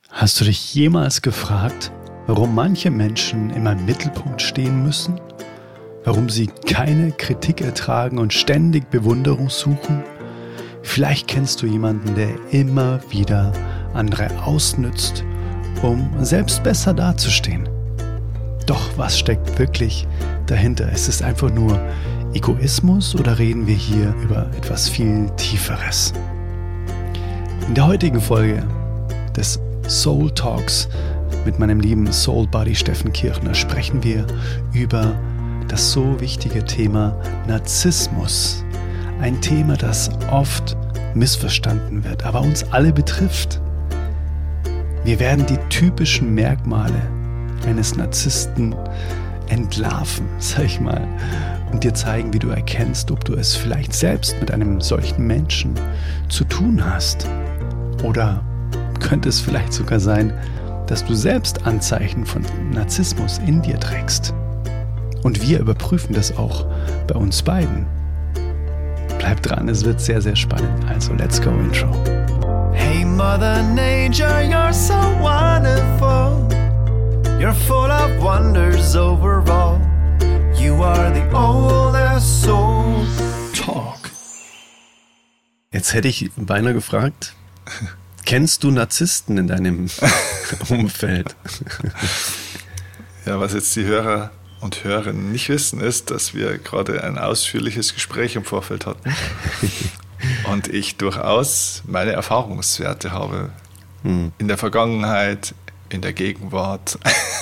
Hast du dich jemals gefragt, warum manche Menschen immer im Mittelpunkt stehen müssen? Warum sie keine Kritik ertragen und ständig Bewunderung suchen? Vielleicht kennst du jemanden, der immer wieder andere ausnützt, um selbst besser dazustehen. Doch was steckt wirklich dahinter? Ist es einfach nur Egoismus oder reden wir hier über etwas viel Tieferes? In der heutigen Folge des Soul Talks mit meinem lieben Soul Buddy Steffen Kirchner sprechen wir über das so wichtige Thema Narzissmus. Ein Thema, das oft missverstanden wird, aber uns alle betrifft. Wir werden die typischen Merkmale eines Narzissten entlarven, sag ich mal, und dir zeigen, wie du erkennst, ob du es vielleicht selbst mit einem solchen Menschen zu tun hast. Oder könnte es vielleicht sogar sein, dass du selbst Anzeichen von Narzissmus in dir trägst. Und wir überprüfen das auch bei uns beiden. Bleib dran, es wird sehr, sehr spannend. Also, let's go, Intro. Hey Mother Nature, you're so wonderful. You're full of wonders overall. You are the oldest soul. Talk. Jetzt hätte ich beinahe gefragt, kennst du Narzissten in deinem Umfeld? Ja, was jetzt die Hörer und Hörerinnen nicht wissen, ist, dass wir gerade ein ausführliches Gespräch im Vorfeld hatten und ich durchaus meine Erfahrungswerte habe. In der Vergangenheit, in der Gegenwart.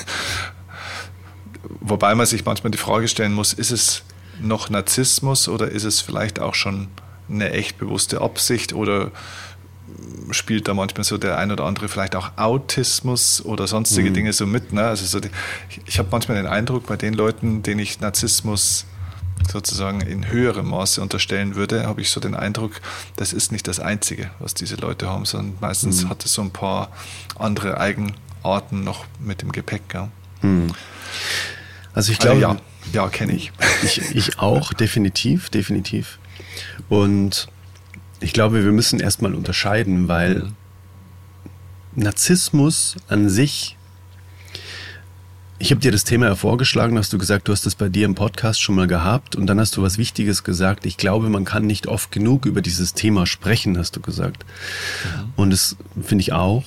Wobei man sich manchmal die Frage stellen muss, ist es noch Narzissmus oder ist es vielleicht auch schon eine echt bewusste Absicht oder spielt da manchmal so der ein oder andere vielleicht auch Autismus oder sonstige Dinge so mit. Ne? Also so ich habe manchmal den Eindruck, bei den Leuten, denen ich Narzissmus sozusagen in höherem Maße unterstellen würde, habe ich so den Eindruck, das ist nicht das Einzige, was diese Leute haben, sondern meistens hat es so ein paar andere Eigenarten noch mit dem Gepäck. Ja. Also ich glaube... Ja, kenne ich. Ich auch, definitiv. Und ich glaube, wir müssen erstmal unterscheiden, weil Narzissmus an sich, ich habe dir das Thema ja vorgeschlagen, hast du gesagt, du hast das bei dir im Podcast schon mal gehabt und dann hast du was Wichtiges gesagt. Ich glaube, man kann nicht oft genug über dieses Thema sprechen, hast du gesagt. Und das finde ich auch.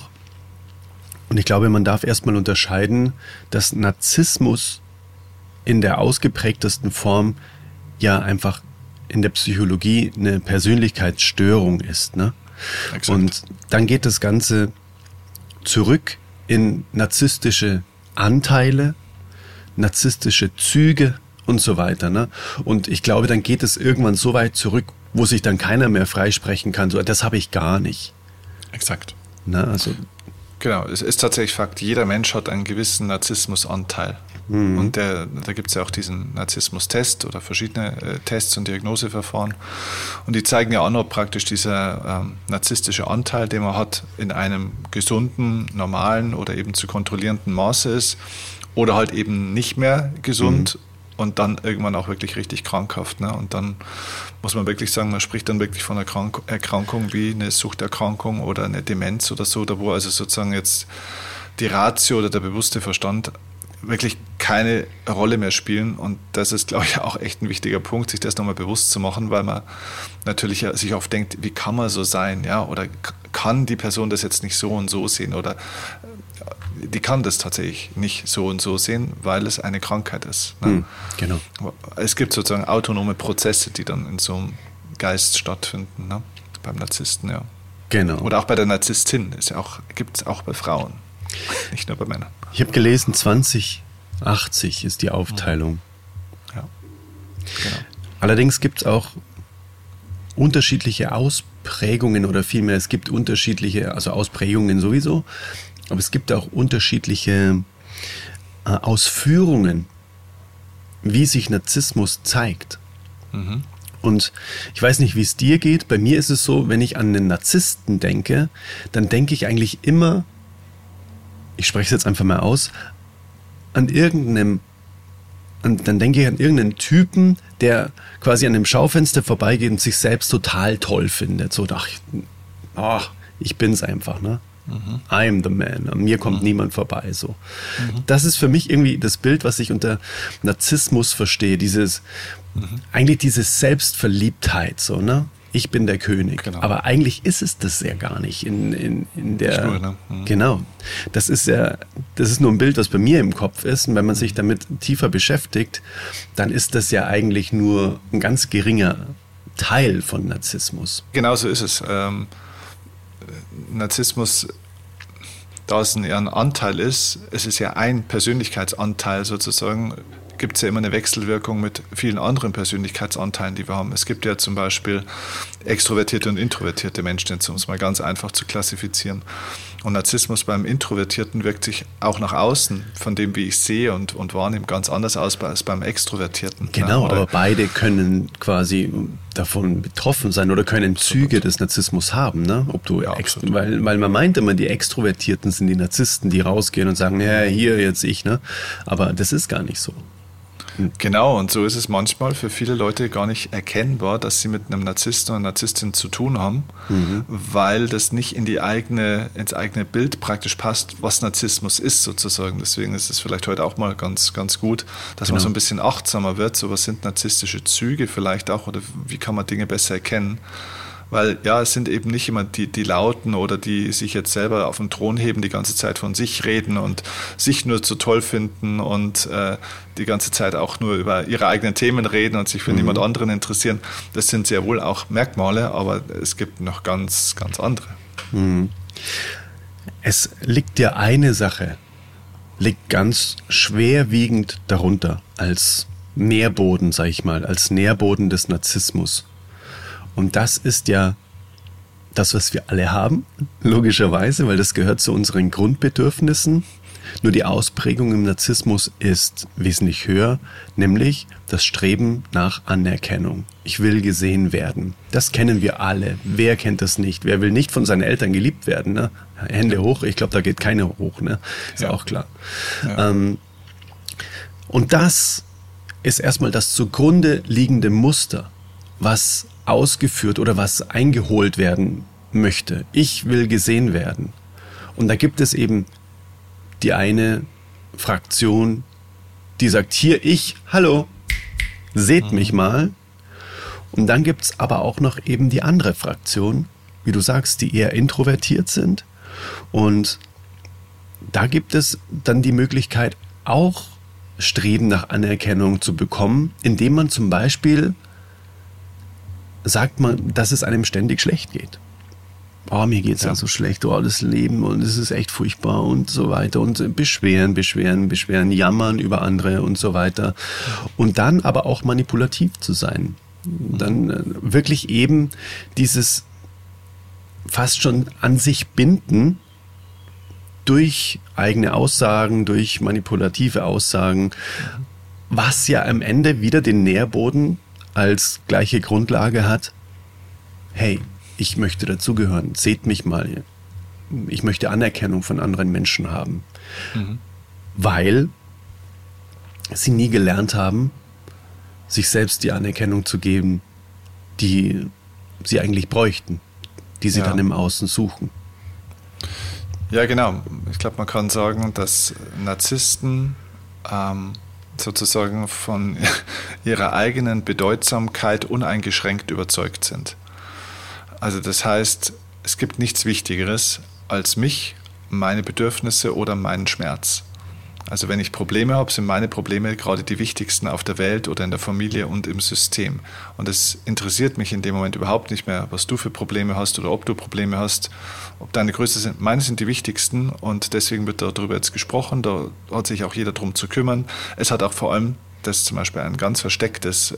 Und ich glaube, man darf erstmal unterscheiden, dass Narzissmus in der ausgeprägtesten Form ja einfach in der Psychologie eine Persönlichkeitsstörung ist. Ne? Und dann geht das Ganze zurück in narzisstische Anteile, narzisstische Züge und so weiter. Ne? Und ich glaube, dann geht es irgendwann so weit zurück, wo sich dann keiner mehr freisprechen kann. So, das habe ich gar nicht. Exakt. Ne? Also, genau, es ist tatsächlich Fakt, jeder Mensch hat einen gewissen Narzissmusanteil. Und da gibt es ja auch diesen Narzissmus-Test oder verschiedene Tests und Diagnoseverfahren. Und die zeigen ja an, ob praktisch dieser narzisstische Anteil, den man hat, in einem gesunden, normalen oder eben zu kontrollierenden Maße ist oder halt eben nicht mehr gesund und dann irgendwann auch wirklich richtig krankhaft. Ne? Und dann muss man wirklich sagen, man spricht dann wirklich von einer Erkrankung wie eine Suchterkrankung oder eine Demenz oder so, da wo also sozusagen jetzt die Ratio oder der bewusste Verstand wirklich keine Rolle mehr spielen. Und das ist, glaube ich, auch echt ein wichtiger Punkt, sich das nochmal bewusst zu machen, weil man natürlich sich oft denkt, wie kann man so sein? Ja? Oder kann die Person das jetzt nicht so und so sehen? Oder die kann das tatsächlich nicht so und so sehen, weil es eine Krankheit ist. Ne? Genau. Es gibt sozusagen autonome Prozesse, die dann in so einem Geist stattfinden, ne? Beim Narzissten, ja. Genau. Oder auch bei der Narzisstin, gibt es auch bei Frauen, nicht nur bei Männern. Ich habe gelesen, 20/80 ist die Aufteilung. Ja, genau. Allerdings gibt es auch unterschiedliche Ausprägungen oder vielmehr, es gibt unterschiedliche, also Ausprägungen sowieso, aber es gibt auch unterschiedliche Ausführungen, wie sich Narzissmus zeigt. Und ich weiß nicht, wie es dir geht, bei mir ist es so, wenn ich an einen Narzissten denke, dann denke ich eigentlich immer, ich spreche es jetzt einfach mal aus, dann denke ich an irgendeinen Typen, der quasi an einem Schaufenster vorbeigeht und sich selbst total toll findet. So, ich bin's einfach, ne? I am the man. An mir kommt niemand vorbei. So. Das ist für mich irgendwie das Bild, was ich unter Narzissmus verstehe. Eigentlich diese Selbstverliebtheit. So, ne? Ich bin der König. Genau. Aber eigentlich ist es das ja gar nicht in der. Nur, ne? Genau. Das ist nur ein Bild, was bei mir im Kopf ist. Und wenn man sich damit tiefer beschäftigt, dann ist das ja eigentlich nur ein ganz geringer Teil von Narzissmus. Genau so ist es. Narzissmus, da es ein Anteil ist, es ist ja ein Persönlichkeitsanteil sozusagen, gibt es ja immer eine Wechselwirkung mit vielen anderen Persönlichkeitsanteilen, die wir haben. Es gibt ja zum Beispiel extrovertierte und introvertierte Menschen, um es mal ganz einfach zu klassifizieren. Und Narzissmus beim Introvertierten wirkt sich auch nach außen, von dem, wie ich sehe und wahrnehme, ganz anders aus als beim Extrovertierten. Genau, aber beide können quasi davon betroffen sein oder können Züge des Narzissmus haben. Ne? Ob du weil man meint immer, die Extrovertierten sind die Narzissten, die rausgehen und sagen, ja, hier, jetzt ich. Ne? Aber das ist gar nicht so. Genau, und so ist es manchmal für viele Leute gar nicht erkennbar, dass sie mit einem Narzissten oder Narzisstin zu tun haben, weil das nicht ins eigene Bild praktisch passt, was Narzissmus ist sozusagen. Deswegen ist es vielleicht heute auch mal ganz, ganz gut, dass man so ein bisschen achtsamer wird, so was sind narzisstische Züge vielleicht auch oder wie kann man Dinge besser erkennen. Weil ja, es sind eben nicht immer die Lauten oder die sich jetzt selber auf den Thron heben, die ganze Zeit von sich reden und sich nur zu toll finden und die ganze Zeit auch nur über ihre eigenen Themen reden und sich für niemand anderen interessieren. Das sind sehr wohl auch Merkmale, aber es gibt noch ganz, ganz andere. Es liegt ja eine Sache, liegt ganz schwerwiegend darunter als Nährboden, sag ich mal, als Nährboden des Narzissmus. Und das ist ja das, was wir alle haben, logischerweise, weil das gehört zu unseren Grundbedürfnissen. Nur die Ausprägung im Narzissmus ist wesentlich höher, nämlich das Streben nach Anerkennung. Ich will gesehen werden. Das kennen wir alle. Wer kennt das nicht? Wer will nicht von seinen Eltern geliebt werden? Ne? Hände hoch, ich glaube, da geht keiner hoch. Ne? Ist auch klar. Ja. Und das ist erstmal das zugrunde liegende Muster, was ausgeführt oder was eingeholt werden möchte. Ich will gesehen werden. Und da gibt es eben die eine Fraktion, die sagt, hier ich, hallo, seht mich mal. Und dann gibt es aber auch noch eben die andere Fraktion, wie du sagst, die eher introvertiert sind. Und da gibt es dann die Möglichkeit, auch Streben nach Anerkennung zu bekommen, indem man zum Beispiel sagt man, dass es einem ständig schlecht geht. Oh, mir geht's ja so schlecht, oh, das Leben und es ist echt furchtbar und so weiter und beschweren, jammern über andere und so weiter. Und dann aber auch manipulativ zu sein. Dann wirklich eben dieses fast schon an sich binden durch eigene Aussagen, durch manipulative Aussagen, was ja am Ende wieder den Nährboden als gleiche Grundlage hat, hey, ich möchte dazugehören, seht mich mal, ich möchte Anerkennung von anderen Menschen haben, weil sie nie gelernt haben, sich selbst die Anerkennung zu geben, die sie eigentlich bräuchten, die sie dann im Außen suchen. Ja, genau. Ich glaube, man kann sagen, dass Narzissten sozusagen von ihrer eigenen Bedeutsamkeit uneingeschränkt überzeugt sind. Also das heißt, es gibt nichts Wichtigeres als mich, meine Bedürfnisse oder meinen Schmerz. Also wenn ich Probleme habe, sind meine Probleme gerade die wichtigsten auf der Welt oder in der Familie und im System. Und es interessiert mich in dem Moment überhaupt nicht mehr, was du für Probleme hast oder ob du Probleme hast, ob deine größte sind. Meine sind die wichtigsten und deswegen wird darüber jetzt gesprochen. Da hat sich auch jeder drum zu kümmern. Es hat auch vor allem, das ist zum Beispiel ein ganz verstecktes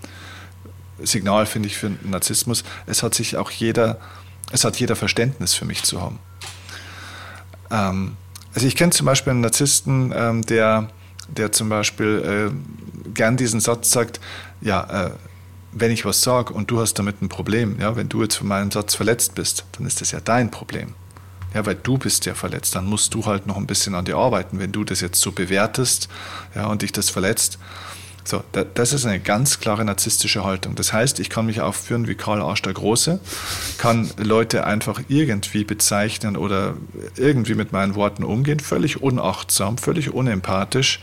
Signal, finde ich, für Narzissmus. Es hat jeder Verständnis für mich zu haben. Also ich kenne zum Beispiel einen Narzissten, der zum Beispiel gern diesen Satz sagt, wenn ich was sage und du hast damit ein Problem, ja, wenn du jetzt von meinem Satz verletzt bist, dann ist das ja dein Problem. Ja, weil du bist ja verletzt, dann musst du halt noch ein bisschen an dir arbeiten, wenn du das jetzt so bewertest, ja, und dich das verletzt. So, das ist eine ganz klare narzisstische Haltung. Das heißt, ich kann mich aufführen wie Karl Arsch der Große, kann Leute einfach irgendwie bezeichnen oder irgendwie mit meinen Worten umgehen, völlig unachtsam, völlig unempathisch.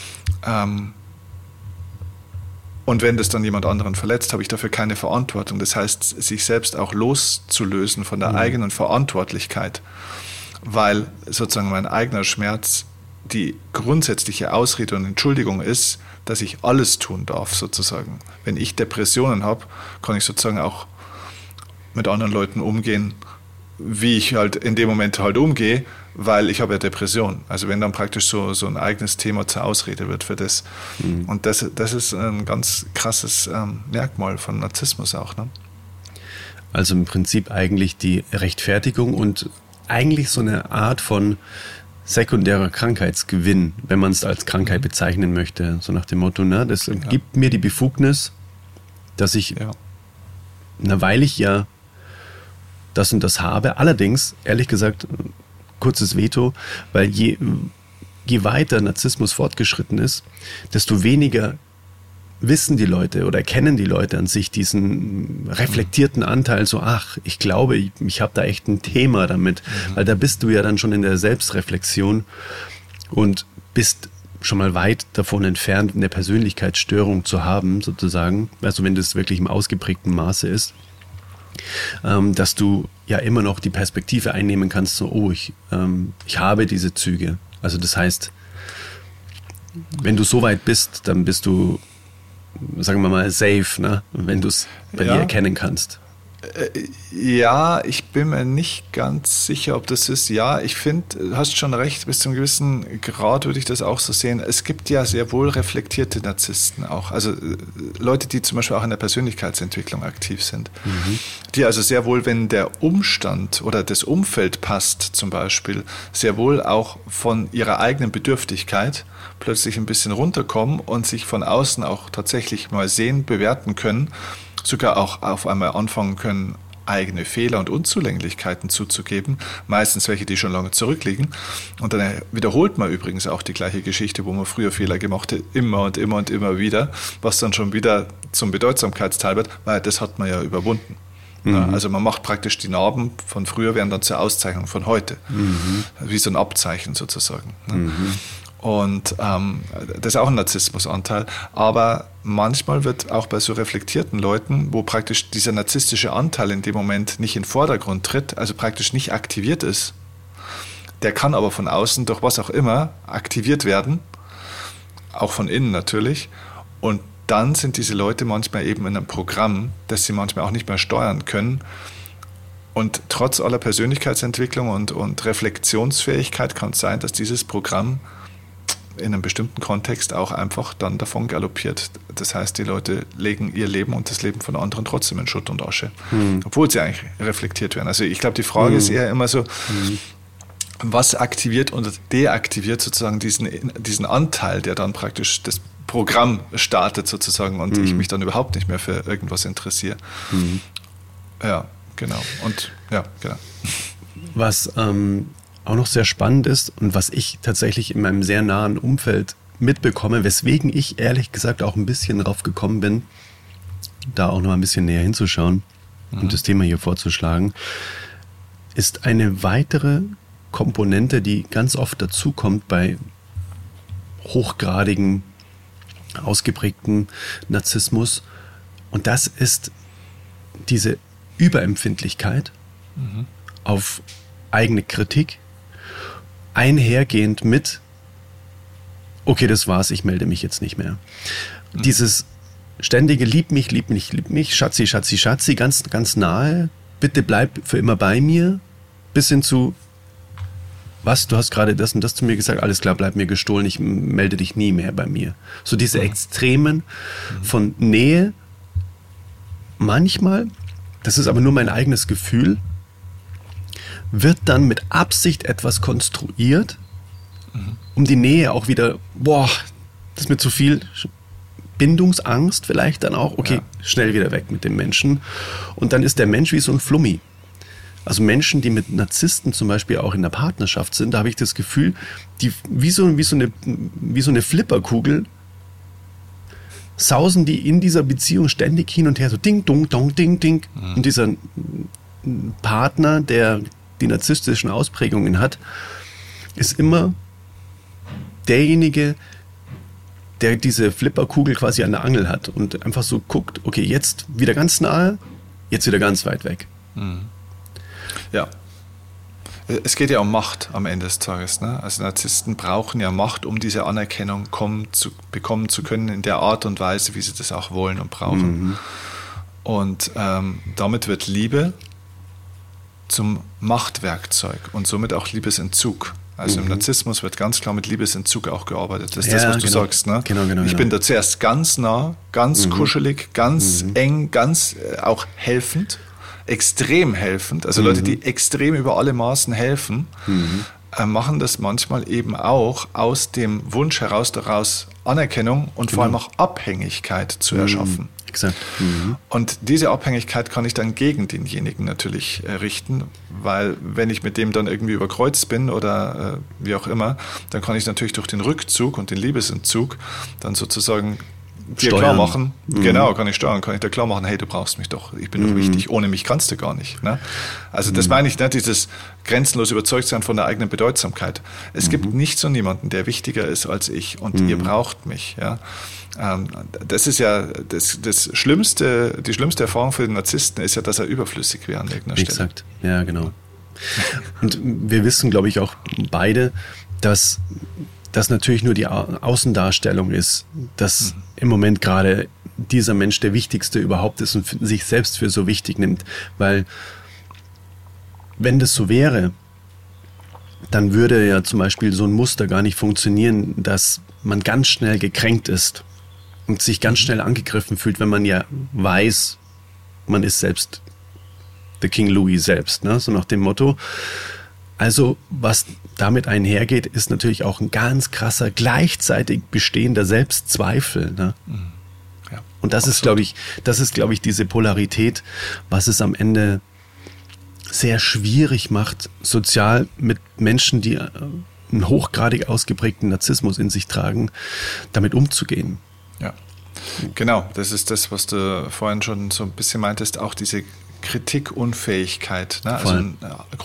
Und wenn das dann jemand anderen verletzt, habe ich dafür keine Verantwortung. Das heißt, sich selbst auch loszulösen von der eigenen Verantwortlichkeit, weil sozusagen mein eigener Schmerz die grundsätzliche Ausrede und Entschuldigung ist, dass ich alles tun darf, sozusagen. Wenn ich Depressionen habe, kann ich sozusagen auch mit anderen Leuten umgehen, wie ich halt in dem Moment halt umgehe, weil ich habe ja Depression. Also wenn dann praktisch so ein eigenes Thema zur Ausrede wird für das. Und das ist ein ganz krasses Merkmal von Narzissmus auch. Ne? Also im Prinzip eigentlich die Rechtfertigung und eigentlich so eine Art von sekundärer Krankheitsgewinn, wenn man es als Krankheit bezeichnen möchte. So nach dem Motto, ne, das gibt mir die Befugnis, dass ich, weil ich ja das und das habe. Allerdings, ehrlich gesagt, kurzes Veto, weil je weiter Narzissmus fortgeschritten ist, desto weniger wissen die Leute oder erkennen die Leute an sich diesen reflektierten Anteil, so, ach, ich glaube, ich habe da echt ein Thema damit, weil da bist du ja dann schon in der Selbstreflexion und bist schon mal weit davon entfernt, eine Persönlichkeitsstörung zu haben, sozusagen, also wenn das wirklich im ausgeprägten Maße ist, dass du ja immer noch die Perspektive einnehmen kannst, so, oh, ich habe diese Züge. Also das heißt, wenn du so weit bist, dann bist du, sagen wir mal, safe, ne? Wenn du es bei dir erkennen kannst. Ja, ich bin mir nicht ganz sicher, ob das ist. Ja, ich finde, du hast schon recht, bis zu einem gewissen Grad würde ich das auch so sehen. Es gibt ja sehr wohl reflektierte Narzissten auch. Also Leute, die zum Beispiel auch in der Persönlichkeitsentwicklung aktiv sind. Die also sehr wohl, wenn der Umstand oder das Umfeld passt zum Beispiel, sehr wohl auch von ihrer eigenen Bedürftigkeit plötzlich ein bisschen runterkommen und sich von außen auch tatsächlich mal sehen, bewerten können, sogar auch auf einmal anfangen können, eigene Fehler und Unzulänglichkeiten zuzugeben, meistens welche, die schon lange zurückliegen. Und dann wiederholt man übrigens auch die gleiche Geschichte, wo man früher Fehler gemacht hat, immer und immer und immer wieder, was dann schon wieder zum Bedeutsamkeitsteil wird, weil das hat man ja überwunden. Ja, also man macht praktisch die Narben von früher, werden dann zur Auszeichnung von heute. Wie so ein Abzeichen sozusagen. Und das ist auch ein Narzissmusanteil, aber manchmal wird auch bei so reflektierten Leuten, wo praktisch dieser narzisstische Anteil in dem Moment nicht in den Vordergrund tritt, also praktisch nicht aktiviert ist, der kann aber von außen durch was auch immer aktiviert werden, auch von innen natürlich, und dann sind diese Leute manchmal eben in einem Programm, das sie manchmal auch nicht mehr steuern können. Und trotz aller Persönlichkeitsentwicklung und Reflexionsfähigkeit kann es sein, dass dieses Programm in einem bestimmten Kontext auch einfach dann davon galoppiert. Das heißt, die Leute legen ihr Leben und das Leben von anderen trotzdem in Schutt und Asche, obwohl sie eigentlich reflektiert werden. Also ich glaube, die Frage ist eher immer so, was aktiviert und deaktiviert sozusagen diesen Anteil, der dann praktisch das Programm startet sozusagen und ich mich dann überhaupt nicht mehr für irgendwas interessiere. Ja, genau. Und ja, genau. Was auch noch sehr spannend ist und was ich tatsächlich in meinem sehr nahen Umfeld mitbekomme, weswegen ich ehrlich gesagt auch ein bisschen drauf gekommen bin, da auch noch ein bisschen näher hinzuschauen und das Thema hier vorzuschlagen, ist eine weitere Komponente, die ganz oft dazukommt bei hochgradigen, ausgeprägten Narzissmus, und das ist diese Überempfindlichkeit auf eigene Kritik, einhergehend mit, okay, das war's, ich melde mich jetzt nicht mehr. Dieses ständige lieb mich, Schatzi, Schatzi, Schatzi, ganz, ganz nahe, bitte bleib für immer bei mir, bis hin zu, was, du hast gerade das und das zu mir gesagt, alles klar, bleib mir gestohlen, ich melde dich nie mehr bei mir. So diese Extremen von Nähe, manchmal, das ist aber nur mein eigenes Gefühl, wird dann mit Absicht etwas konstruiert, um die Nähe auch wieder, das ist mir zu viel, Bindungsangst vielleicht dann auch, okay, schnell wieder weg mit dem Menschen. Und dann ist der Mensch wie so ein Flummi. Also Menschen, die mit Narzissten zum Beispiel auch in der Partnerschaft sind, da habe ich das Gefühl, die wie so eine Flipperkugel sausen die in dieser Beziehung ständig hin und her, so ding, dong, dong, ding, ding. Und dieser Partner, der die narzisstischen Ausprägungen hat, ist immer derjenige, der diese Flipperkugel quasi an der Angel hat und einfach so guckt, okay, jetzt wieder ganz nahe, jetzt wieder ganz weit weg. Ja. Es geht ja um Macht am Ende des Tages. Ne? Also Narzissten brauchen ja Macht, um diese Anerkennung bekommen zu können in der Art und Weise, wie sie das auch wollen und brauchen. Und damit wird Liebe zum Machtwerkzeug und somit auch Liebesentzug. Also im Narzissmus wird ganz klar mit Liebesentzug auch gearbeitet. Das ist das, was du sagst. Ne? Genau, ich bin da zuerst ganz nah, ganz kuschelig, ganz eng, ganz auch helfend. Extrem helfend, also Leute, die extrem über alle Maßen helfen, machen das manchmal eben auch aus dem Wunsch heraus daraus Anerkennung und vor allem auch Abhängigkeit zu erschaffen. Exakt. Und diese Abhängigkeit kann ich dann gegen denjenigen natürlich richten, weil wenn ich mit dem dann irgendwie überkreuzt bin oder wie auch immer, dann kann ich natürlich durch den Rückzug und den Liebesentzug dann sozusagen dir klar machen, genau, kann ich steuern, kann ich dir klar machen, hey, du brauchst mich doch, ich bin doch wichtig, ohne mich kannst du gar nicht. Ne? Also das meine ich, ne, dieses grenzenlos überzeugt sein von der eigenen Bedeutsamkeit. Es gibt nicht so niemanden, der wichtiger ist als ich und ihr braucht mich. Ja? Das ist ja das Schlimmste, die schlimmste Erfahrung für den Narzissten ist ja, dass er überflüssig wäre an irgendeiner Stelle. Exakt, ja genau. Und wir wissen, glaube ich, auch beide, dass das natürlich nur die Außendarstellung ist, dass im Moment gerade dieser Mensch der Wichtigste überhaupt ist und sich selbst für so wichtig nimmt. Weil wenn das so wäre, dann würde ja zum Beispiel so ein Muster gar nicht funktionieren, dass man ganz schnell gekränkt ist und sich ganz schnell angegriffen fühlt, wenn man ja weiß, man ist selbst the King Louis selbst, ne? So nach dem Motto. Also was damit einhergeht, ist natürlich auch ein ganz krasser, gleichzeitig bestehender Selbstzweifel. Ne? Ja, und das ist, glaube ich, diese Polarität, was es am Ende sehr schwierig macht, sozial mit Menschen, die einen hochgradig ausgeprägten Narzissmus in sich tragen, damit umzugehen. Ja, genau. Das ist das, was du vorhin schon so ein bisschen meintest, auch diese Kritikunfähigkeit. Ne? Also ein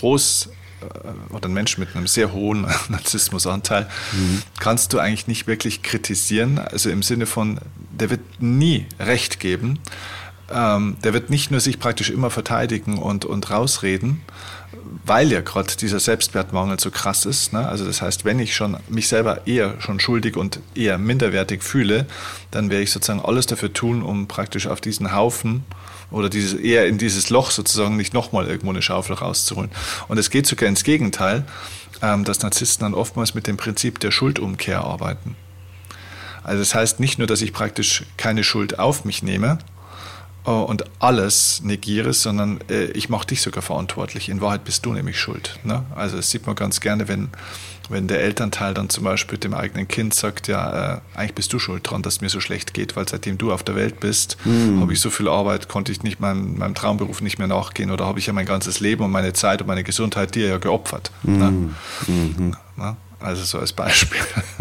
oder ein Mensch mit einem sehr hohen Narzissmusanteil, kannst du eigentlich nicht wirklich kritisieren, also im Sinne von, der wird nie Recht geben, der wird nicht nur sich praktisch immer verteidigen und rausreden, weil ja gerade dieser Selbstwertmangel so krass ist. Ne? Also das heißt, wenn ich schon mich selber eher schon schuldig und eher minderwertig fühle, dann werde ich sozusagen alles dafür tun, um praktisch auf diesen Haufen oder eher in dieses Loch sozusagen nicht nochmal irgendwo eine Schaufel rauszuholen. Und es geht sogar ins Gegenteil, dass Narzissten dann oftmals mit dem Prinzip der Schuldumkehr arbeiten. Also das heißt nicht nur, dass ich praktisch keine Schuld auf mich nehme und alles negiere, sondern ich mache dich sogar verantwortlich. In Wahrheit bist du nämlich schuld. Ne? Also das sieht man ganz gerne, wenn der Elternteil dann zum Beispiel dem eigenen Kind sagt, ja, eigentlich bist du schuld dran, dass es mir so schlecht geht, weil seitdem du auf der Welt bist, habe ich so viel Arbeit, konnte ich nicht meinem Traumberuf nicht mehr nachgehen oder habe ich ja mein ganzes Leben und meine Zeit und meine Gesundheit dir ja geopfert. Ne? Na? Also so als Beispiel.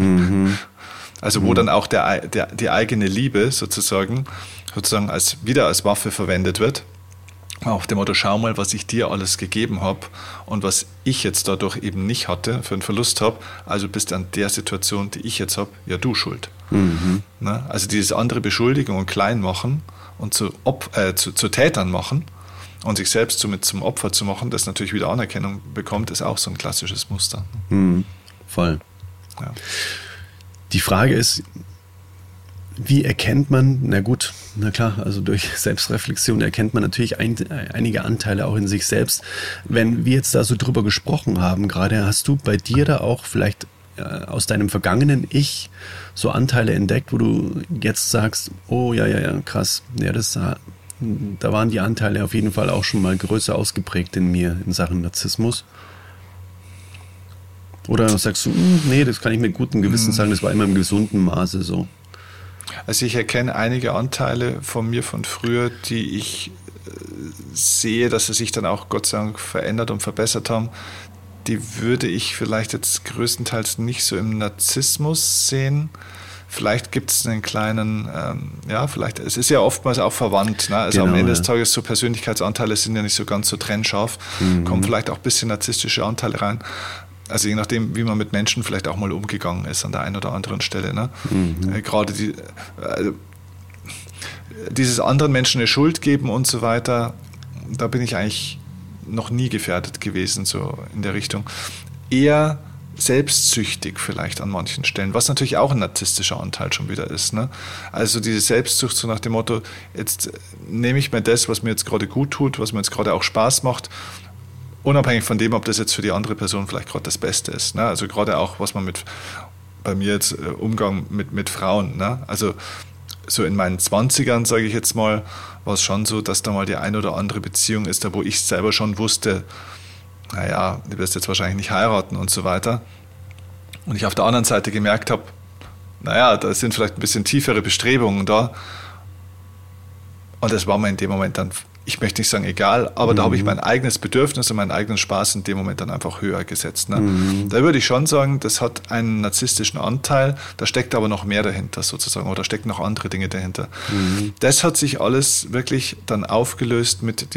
Also wo dann auch die eigene Liebe sozusagen wieder als Waffe verwendet wird. Auf dem Motto, schau mal, was ich dir alles gegeben habe und was ich jetzt dadurch eben nicht hatte, für einen Verlust habe, also bist an der Situation, die ich jetzt habe, ja du schuld. Ne? Also dieses andere Beschuldigung und Kleinmachen und zu Tätern machen und sich selbst somit zum Opfer zu machen, das natürlich wieder Anerkennung bekommt, ist auch so ein klassisches Muster. Voll. Ja. Die Frage ist, wie erkennt man, na klar, also durch Selbstreflexion erkennt man natürlich einige Anteile auch in sich selbst. Wenn wir jetzt da so drüber gesprochen haben gerade, hast du bei dir da auch vielleicht aus deinem vergangenen Ich so Anteile entdeckt, wo du jetzt sagst, oh ja, krass, ja, da waren die Anteile auf jeden Fall auch schon mal größer ausgeprägt in mir in Sachen Narzissmus? Oder sagst du, nee, das kann ich mit gutem Gewissen sagen, das war immer im gesunden Maße so? Also ich erkenne einige Anteile von mir von früher, die ich sehe, dass sie sich dann auch Gott sei Dank verändert und verbessert haben. Die würde ich vielleicht jetzt größtenteils nicht so im Narzissmus sehen. vielleicht gibt es einen kleinen, vielleicht, es ist ja oftmals auch verwandt, ne? Also Genau, am Ende des Tages so Persönlichkeitsanteile sind ja nicht so ganz so trennscharf, kommen vielleicht auch ein bisschen narzisstische Anteile rein. Also je nachdem, wie man mit Menschen vielleicht auch mal umgegangen ist an der einen oder anderen Stelle. Ne? Gerade dieses anderen Menschen eine Schuld geben und so weiter, da bin ich eigentlich noch nie gefährdet gewesen, so in der Richtung. Eher selbstsüchtig vielleicht an manchen Stellen, was natürlich auch ein narzisstischer Anteil schon wieder ist. Ne? Also diese Selbstsucht so nach dem Motto, jetzt nehme ich mir das, was mir jetzt gerade gut tut, was mir jetzt gerade auch Spaß macht, unabhängig von dem, ob das jetzt für die andere Person vielleicht gerade das Beste ist. Ne? Also gerade auch, was man bei mir jetzt Umgang mit Frauen, ne? Also so in meinen 20ern, sage ich jetzt mal, war es schon so, dass da mal die eine oder andere Beziehung ist, da wo ich selber schon wusste, naja, du wirst jetzt wahrscheinlich nicht heiraten und so weiter. Und ich auf der anderen Seite gemerkt habe, naja, da sind vielleicht ein bisschen tiefere Bestrebungen da. Und das war mir in dem Moment dann, ich möchte nicht sagen egal, aber da habe ich mein eigenes Bedürfnis und meinen eigenen Spaß in dem Moment dann einfach höher gesetzt. Ne? Da würde ich schon sagen, das hat einen narzisstischen Anteil, da steckt aber noch mehr dahinter sozusagen, oder stecken noch andere Dinge dahinter. Das hat sich alles wirklich dann aufgelöst mit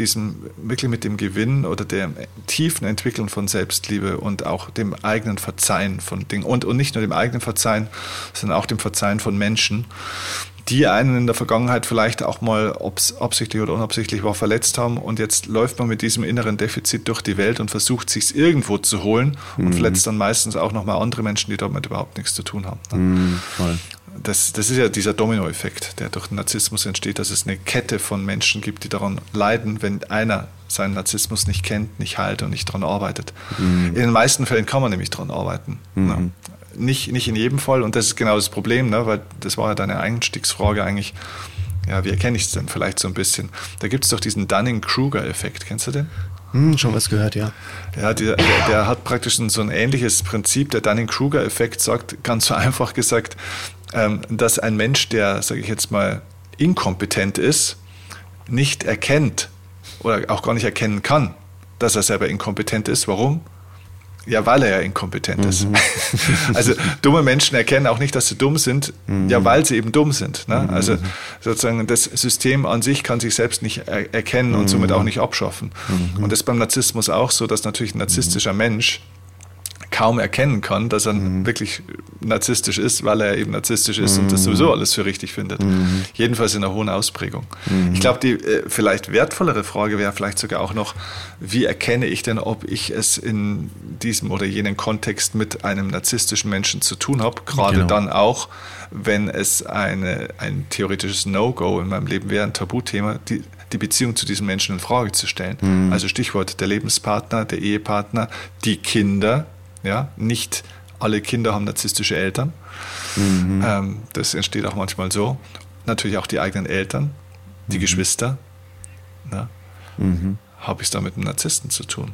dem Gewinn oder dem tiefen Entwickeln von Selbstliebe und auch dem eigenen Verzeihen von Dingen. Und nicht nur dem eigenen Verzeihen, sondern auch dem Verzeihen von Menschen, die einen in der Vergangenheit vielleicht auch mal, ob es absichtlich oder unabsichtlich war, verletzt haben. Und jetzt läuft man mit diesem inneren Defizit durch die Welt und versucht, sich irgendwo zu holen und verletzt dann meistens auch nochmal andere Menschen, die damit überhaupt nichts zu tun haben. Voll. Das ist ja dieser Dominoeffekt, der durch den Narzissmus entsteht, dass es eine Kette von Menschen gibt, die daran leiden, wenn einer seinen Narzissmus nicht kennt, nicht heilt und nicht daran arbeitet. In den meisten Fällen kann man nämlich daran arbeiten. Ne? Nicht in jedem Fall, und das ist genau das Problem, ne? Weil das war ja deine Einstiegsfrage eigentlich, ja, wie erkenne ich es denn vielleicht so ein bisschen? Da gibt es doch diesen Dunning-Kruger-Effekt, kennst du den? Schon was gehört, ja. Ja, der hat praktisch so ein ähnliches Prinzip. Der Dunning-Kruger-Effekt sagt, ganz so einfach gesagt, dass ein Mensch, der, sage ich jetzt mal, inkompetent ist, nicht erkennt oder auch gar nicht erkennen kann, dass er selber inkompetent ist. Warum? Ja, weil er ja inkompetent ist. Also dumme Menschen erkennen auch nicht, dass sie dumm sind, ja, weil sie eben dumm sind. Ne? Also sozusagen das System an sich kann sich selbst nicht erkennen und somit auch nicht abschaffen. Und das ist beim Narzissmus auch so, dass natürlich ein narzisstischer Mensch kaum erkennen kann, dass er wirklich narzisstisch ist, weil er eben narzisstisch ist und das sowieso alles für richtig findet. Jedenfalls in einer hohen Ausprägung. Ich glaube, die vielleicht wertvollere Frage wäre vielleicht sogar auch noch, wie erkenne ich denn, ob ich es in diesem oder jenem Kontext mit einem narzisstischen Menschen zu tun habe, gerade dann auch, wenn es ein theoretisches No-Go in meinem Leben wäre, ein Tabuthema, die Beziehung zu diesem Menschen in Frage zu stellen. Also Stichwort der Lebenspartner, der Ehepartner, die Kinder. Ja, nicht alle Kinder haben narzisstische Eltern. Das entsteht auch manchmal so. Natürlich auch die eigenen Eltern, die Geschwister. Ne? Habe ich es da mit einem Narzissten zu tun?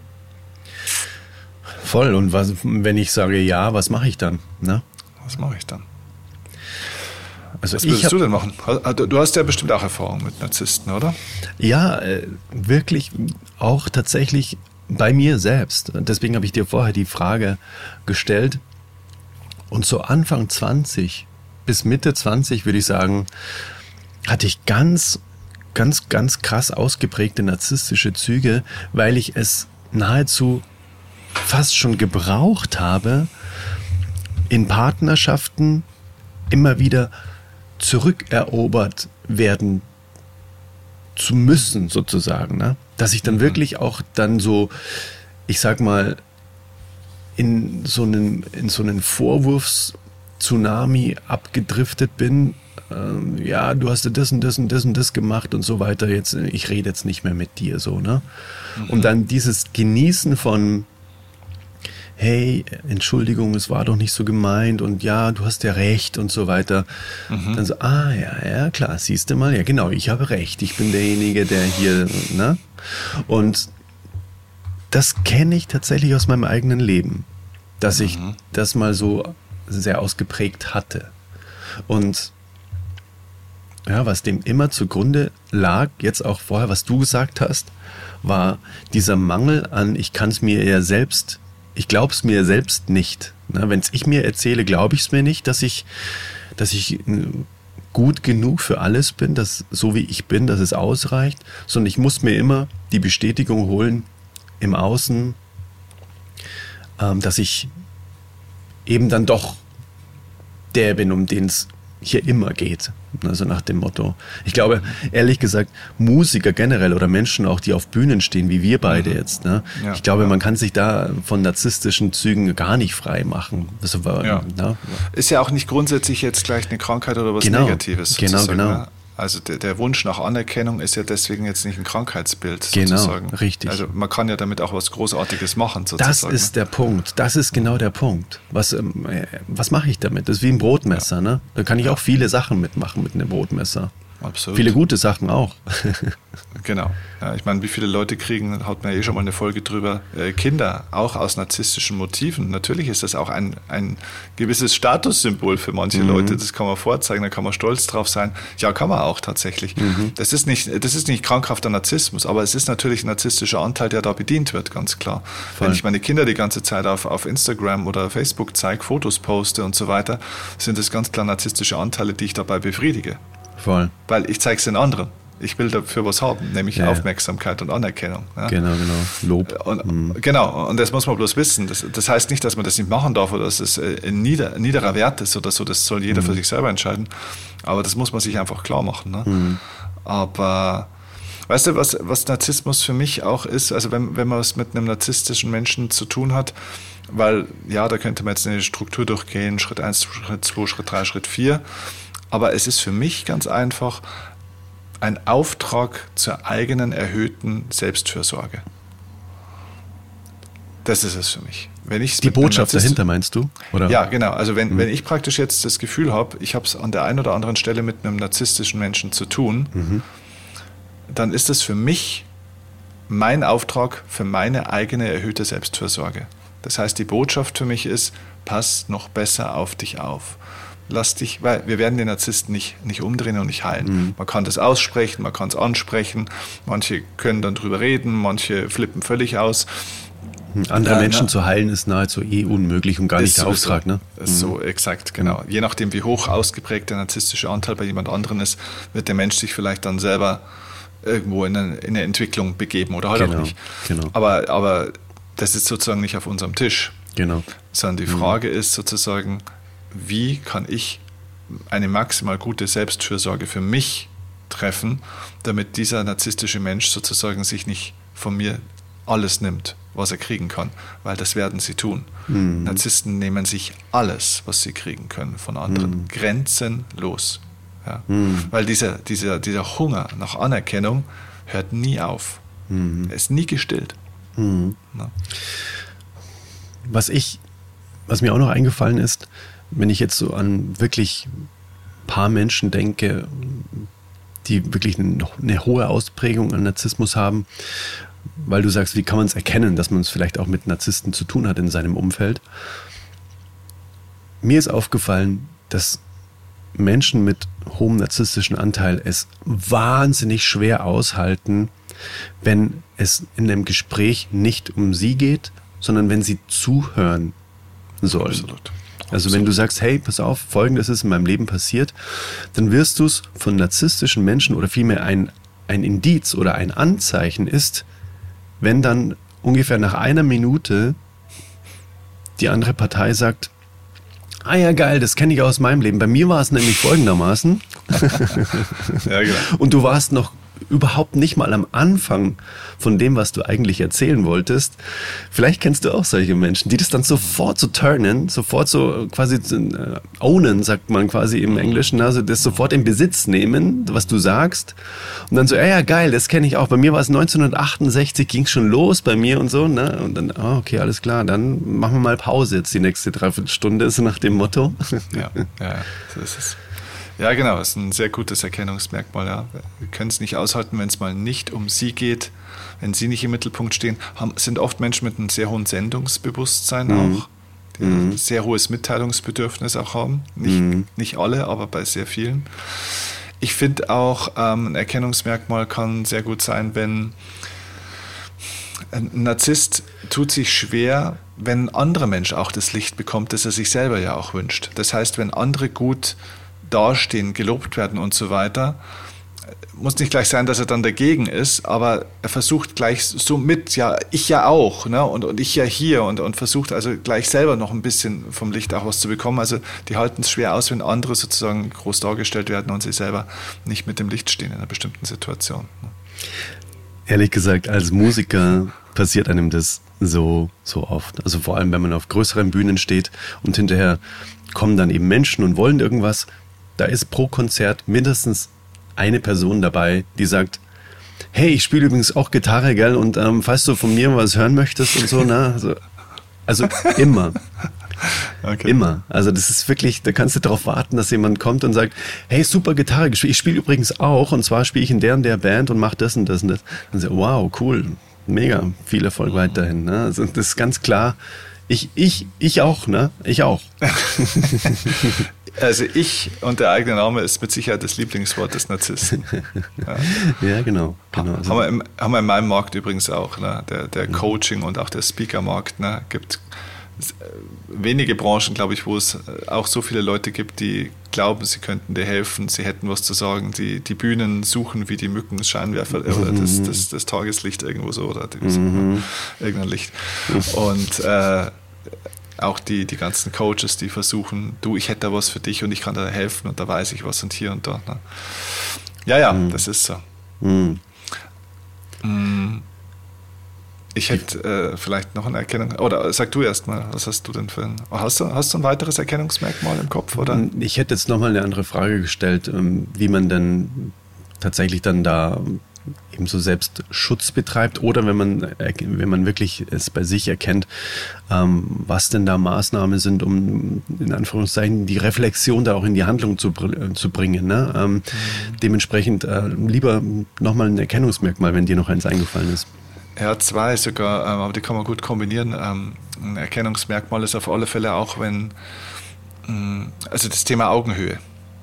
Voll. Und wenn ich sage ja, was mache ich dann? Ne? Was mache ich dann? Also was würdest du denn machen? Du hast ja bestimmt auch Erfahrung mit Narzissten, oder? Ja, wirklich auch tatsächlich bei mir selbst. Deswegen habe ich dir vorher die Frage gestellt. Und so Anfang 20 bis Mitte 20, würde ich sagen, hatte ich ganz krass ausgeprägte narzisstische Züge, weil ich es nahezu fast schon gebraucht habe, in Partnerschaften immer wieder zurückerobert werden zu müssen, sozusagen, ne? Dass ich dann wirklich auch dann so, ich sag mal, in so einen Vorwurfs-Tsunami abgedriftet bin. Ja, du hast das und das und das und das gemacht und so weiter. Jetzt, ich rede jetzt nicht mehr mit dir, so, ne? Und dann dieses Genießen von, hey, Entschuldigung, es war doch nicht so gemeint und ja, du hast ja recht und so weiter. Dann so, ja, klar, siehst du mal, ja genau, ich habe recht, ich bin derjenige, der hier, ne? Und das kenne ich tatsächlich aus meinem eigenen Leben, dass ich das mal so sehr ausgeprägt hatte. Und ja, was dem immer zugrunde lag, jetzt auch vorher, was du gesagt hast, war dieser Mangel an, ich glaube es mir selbst nicht. Ne? Wenn ich mir erzähle, glaube ich es mir nicht, dass ich dass ich gut genug für alles bin, dass so wie ich bin, dass es ausreicht, sondern ich muss mir immer die Bestätigung holen im Außen, dass ich eben dann doch der bin, um den es hier immer geht. Also nach dem Motto. Ich glaube, ehrlich gesagt, Musiker generell oder Menschen auch, die auf Bühnen stehen, wie wir beide jetzt, ne? Ja, ich glaube, ja. man kann sich da von narzisstischen Zügen gar nicht frei machen. Also, Ja. ne? Ist ja auch nicht grundsätzlich jetzt gleich eine Krankheit oder was Genau. Negatives. Genau, sozusagen, genau. ne? Also der Wunsch nach Anerkennung ist ja deswegen jetzt nicht ein Krankheitsbild Genau, sozusagen. richtig. Also man kann ja damit auch was Großartiges machen sozusagen. Das ist der Punkt. Das ist genau der Punkt. Was mache ich damit? Das ist wie ein Brotmesser. Ne? Da kann ich auch viele Sachen mitmachen mit einem Brotmesser. Absolut. Viele gute Sachen auch. Genau. Ja, ich meine, wie viele Leute kriegen, hat man ja schon mal eine Folge drüber, Kinder, auch aus narzisstischen Motiven. Natürlich ist das auch ein gewisses Statussymbol für manche Leute. Das kann man vorzeigen, da kann man stolz drauf sein. Ja, kann man auch tatsächlich. Das ist nicht krankhafter Narzissmus, aber es ist natürlich ein narzisstischer Anteil, der da bedient wird, ganz klar. Voll. Wenn ich meine Kinder die ganze Zeit auf Instagram oder Facebook zeige, Fotos poste und so weiter, sind das ganz klar narzisstische Anteile, die ich dabei befriedige. Voll. Weil ich zeige es den anderen. Ich will dafür was haben, nämlich Aufmerksamkeit und Anerkennung. Ja. Genau. Lob. Genau, und das muss man bloß wissen. Das heißt nicht, dass man das nicht machen darf oder dass es ein niederer Wert ist oder so. Das soll jeder für sich selber entscheiden. Aber das muss man sich einfach klar machen. Ne? Aber weißt du, was Narzissmus für mich auch ist? Also wenn man es mit einem narzisstischen Menschen zu tun hat, weil ja, da könnte man jetzt eine Struktur durchgehen, Schritt 1, Schritt 2, Schritt 3, Schritt 4. Aber es ist für mich ganz einfach ein Auftrag zur eigenen erhöhten Selbstfürsorge. Das ist es für mich. Wenn ich's Die mit einem Botschaft dahinter, meinst du? Oder? Ja, genau. Also wenn ich praktisch jetzt das Gefühl habe, ich habe es an der einen oder anderen Stelle mit einem narzisstischen Menschen zu tun, dann ist es für mich mein Auftrag für meine eigene erhöhte Selbstfürsorge. Das heißt, die Botschaft für mich ist, pass noch besser auf dich auf. Lass dich, weil wir werden den Narzissten nicht umdrehen und nicht heilen. Man kann das aussprechen, man kann es ansprechen, manche können dann drüber reden, manche flippen völlig aus. Andere Menschen zu heilen ist nahezu unmöglich und gar nicht der Auftrag. Ne? Ist so, exakt, genau. Je nachdem, wie hoch ausgeprägt der narzisstische Anteil bei jemand anderen ist, wird der Mensch sich vielleicht dann selber irgendwo in eine Entwicklung begeben oder halt auch nicht. Genau. Aber das ist sozusagen nicht auf unserem Tisch. Genau. Sondern die Frage ist sozusagen, wie kann ich eine maximal gute Selbstfürsorge für mich treffen, damit dieser narzisstische Mensch sozusagen sich nicht von mir alles nimmt, was er kriegen kann, weil das werden sie tun. Narzissten nehmen sich alles, was sie kriegen können von anderen, grenzenlos. Ja? Weil dieser Hunger nach Anerkennung hört nie auf. Er ist nie gestillt. Na? Was mir auch noch eingefallen ist, wenn ich jetzt so an wirklich ein paar Menschen denke, die wirklich eine hohe Ausprägung an Narzissmus haben, weil du sagst, wie kann man es erkennen, dass man es vielleicht auch mit Narzissten zu tun hat in seinem Umfeld. Mir ist aufgefallen, dass Menschen mit hohem narzisstischen Anteil es wahnsinnig schwer aushalten, wenn es in einem Gespräch nicht um sie geht, sondern wenn sie zuhören sollen. Absolut. Also wenn du sagst, hey, pass auf, Folgendes ist in meinem Leben passiert, dann wirst du es von narzisstischen Menschen oder vielmehr ein Indiz oder ein Anzeichen ist, wenn dann ungefähr nach einer Minute die andere Partei sagt, ah ja, geil, das kenne ich aus meinem Leben. Bei mir war es nämlich folgendermaßen. Ja, genau. Und du warst noch überhaupt nicht mal am Anfang von dem, was du eigentlich erzählen wolltest. Vielleicht kennst du auch solche Menschen, die das dann sofort so turnen, sofort so quasi ownen, sagt man quasi im Englischen, also das sofort in Besitz nehmen, was du sagst. Und dann so, ja geil, das kenne ich auch. Bei mir war es 1968, ging es schon los bei mir und so. Ne? Und dann, okay, alles klar, dann machen wir mal Pause jetzt die nächste Dreiviertelstunde, so nach dem Motto. Ja, so ist es. Ja, genau, das ist ein sehr gutes Erkennungsmerkmal. Ja. Wir können es nicht aushalten, wenn es mal nicht um sie geht, wenn sie nicht im Mittelpunkt stehen. Sind oft Menschen mit einem sehr hohen Sendungsbewusstsein auch, die ein sehr hohes Mitteilungsbedürfnis auch haben. Nicht alle, aber bei sehr vielen. Ich finde auch, ein Erkennungsmerkmal kann sehr gut sein, wenn ein Narzisst tut sich schwer, wenn ein anderer Mensch auch das Licht bekommt, das er sich selber ja auch wünscht. Das heißt, wenn andere gut dastehen, gelobt werden und so weiter. Muss nicht gleich sein, dass er dann dagegen ist, aber er versucht gleich so mit, ja, ich ja auch, ne? und ich ja hier und versucht also gleich selber noch ein bisschen vom Licht auch was zu bekommen. Also die halten es schwer aus, wenn andere sozusagen groß dargestellt werden und sie selber nicht mit dem Licht stehen in einer bestimmten Situation. Ne? Ehrlich gesagt, als Musiker passiert einem das so oft. Also vor allem, wenn man auf größeren Bühnen steht und hinterher kommen dann eben Menschen und wollen irgendwas. Da ist pro Konzert mindestens eine Person dabei, die sagt, hey, ich spiele übrigens auch Gitarre, gell? Und falls du von mir was hören möchtest und so, ne? Also immer. Okay. Immer. Also das ist wirklich, da kannst du darauf warten, dass jemand kommt und sagt, hey, super Gitarre gespielt. Ich spiele übrigens auch, und zwar spiele ich in der Band und mache das und das und das. Dann so, wow, cool, mega, viel Erfolg weiterhin. Ne? Also das ist ganz klar, ich auch, ne? Ich auch. Also ich und der eigene Name ist mit Sicherheit das Lieblingswort des Narzissten. Ja, genau. Also haben wir in meinem Markt übrigens auch, ne? Der Coaching und auch der Speaker-Markt, ne? Gibt wenige Branchen, glaube ich, wo es auch so viele Leute gibt, die glauben, sie könnten dir helfen, sie hätten was zu sagen, die Bühnen suchen wie die Mücken das Scheinwerfer oder das Tageslicht irgendwo so oder irgendein Licht. Und auch die ganzen Coaches, die versuchen, du, ich hätte da was für dich und ich kann dir helfen und da weiß ich was und hier und dort. Ne? Ja, das ist so. Ich hätte vielleicht noch eine Erkennung, oder sag du erst mal, was hast du denn für hast du ein weiteres Erkennungsmerkmal im Kopf? Oder? Ich hätte jetzt nochmal eine andere Frage gestellt, wie man denn tatsächlich dann da eben so selbst Schutz betreibt oder wenn man wirklich es bei sich erkennt, was denn da Maßnahmen sind, um in Anführungszeichen die Reflexion da auch in die Handlung zu bringen. Ne? Dementsprechend lieber nochmal ein Erkennungsmerkmal, wenn dir noch eins eingefallen ist. Ja, 2 sogar, aber die kann man gut kombinieren. Ein Erkennungsmerkmal ist auf alle Fälle auch, also das Thema Augenhöhe.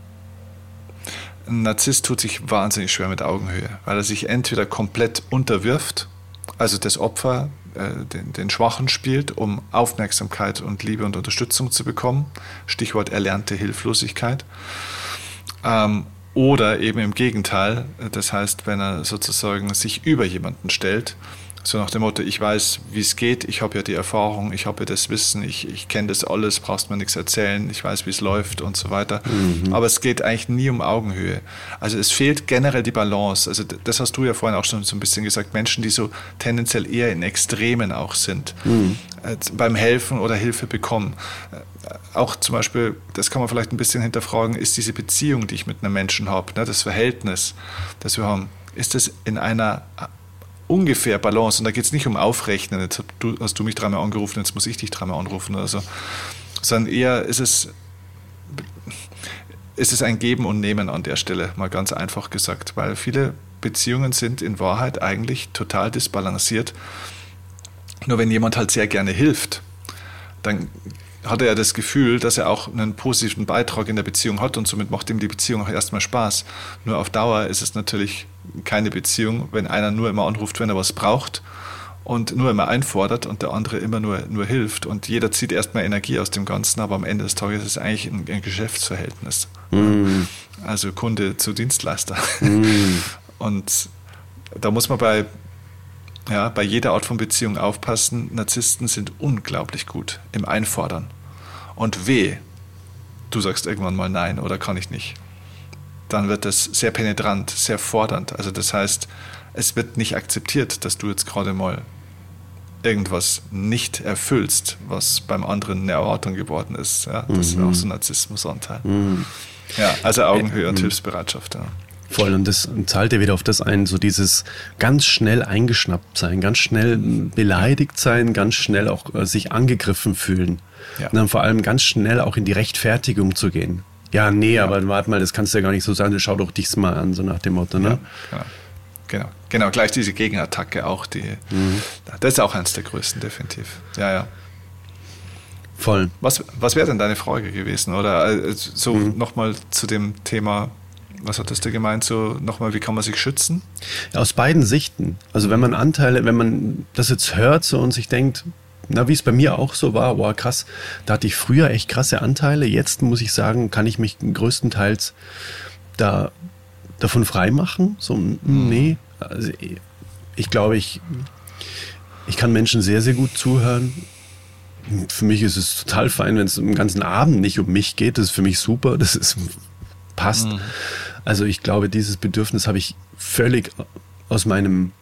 Ein Narzisst tut sich wahnsinnig schwer mit Augenhöhe, weil er sich entweder komplett unterwirft, also das Opfer, den Schwachen spielt, um Aufmerksamkeit und Liebe und Unterstützung zu bekommen. Stichwort erlernte Hilflosigkeit. Oder eben im Gegenteil, das heißt, wenn er sozusagen sich über jemanden stellt, so nach dem Motto, ich weiß, wie es geht, ich habe ja die Erfahrung, ich habe ja das Wissen, ich kenne das alles, brauchst mir nichts erzählen, ich weiß, wie es läuft und so weiter. Aber es geht eigentlich nie um Augenhöhe. Also es fehlt generell die Balance. Also das hast du ja vorhin auch schon so ein bisschen gesagt, Menschen, die so tendenziell eher in Extremen auch sind, beim Helfen oder Hilfe bekommen. Auch zum Beispiel, das kann man vielleicht ein bisschen hinterfragen, ist diese Beziehung, die ich mit einem Menschen habe, ne, das Verhältnis, das wir haben, ist das in einer ungefähr Balance? Und da geht es nicht um Aufrechnen, jetzt hast du mich 3-mal angerufen, jetzt muss ich dich 3-mal anrufen oder so, sondern eher ist es ein Geben und Nehmen an der Stelle, mal ganz einfach gesagt, weil viele Beziehungen sind in Wahrheit eigentlich total disbalanciert. Nur wenn jemand halt sehr gerne hilft, dann hat er ja das Gefühl, dass er auch einen positiven Beitrag in der Beziehung hat und somit macht ihm die Beziehung auch erstmal Spaß. Nur auf Dauer ist es natürlich keine Beziehung, wenn einer nur immer anruft, wenn er was braucht und nur immer einfordert und der andere immer nur hilft und jeder zieht erstmal Energie aus dem Ganzen, aber am Ende des Tages ist es eigentlich ein Geschäftsverhältnis. Also Kunde zu Dienstleister. Und da muss man bei jeder Art von Beziehung aufpassen. Narzissten sind unglaublich gut im Einfordern. Und du sagst irgendwann mal nein oder kann ich nicht. Dann wird das sehr penetrant, sehr fordernd. Also das heißt, es wird nicht akzeptiert, dass du jetzt gerade mal irgendwas nicht erfüllst, was beim anderen eine Erwartung geworden ist. Ja, das ist auch so ein Narzissmusanteil. Ja, also Augenhöhe und Hilfsbereitschaft. Ja. Voll, und das zahlt ja wieder auf das ein, so dieses ganz schnell eingeschnappt sein, ganz schnell beleidigt sein, ganz schnell auch sich angegriffen fühlen. Ja. Und dann vor allem ganz schnell auch in die Rechtfertigung zu gehen. Ja, nee, aber warte mal, das kannst du ja gar nicht so sagen, schau doch dich's mal an, so nach dem Motto, ne? Ja, genau, gleich diese Gegenattacke auch, das ist auch eines der größten, definitiv. Ja. Voll. Was wäre denn deine Frage gewesen, oder so nochmal zu dem Thema, was hattest du gemeint, so nochmal, wie kann man sich schützen? Ja, aus beiden Sichten. Also wenn man das jetzt hört so und sich denkt, wie es bei mir auch so war, wow, krass, da hatte ich früher echt krasse Anteile. Jetzt muss ich sagen, kann ich mich größtenteils davon freimachen. So, nee, also ich glaube, ich kann Menschen sehr, sehr gut zuhören. Für mich ist es total fein, wenn es den ganzen Abend nicht um mich geht. Das ist für mich super, passt. Also ich glaube, dieses Bedürfnis habe ich völlig aus meinem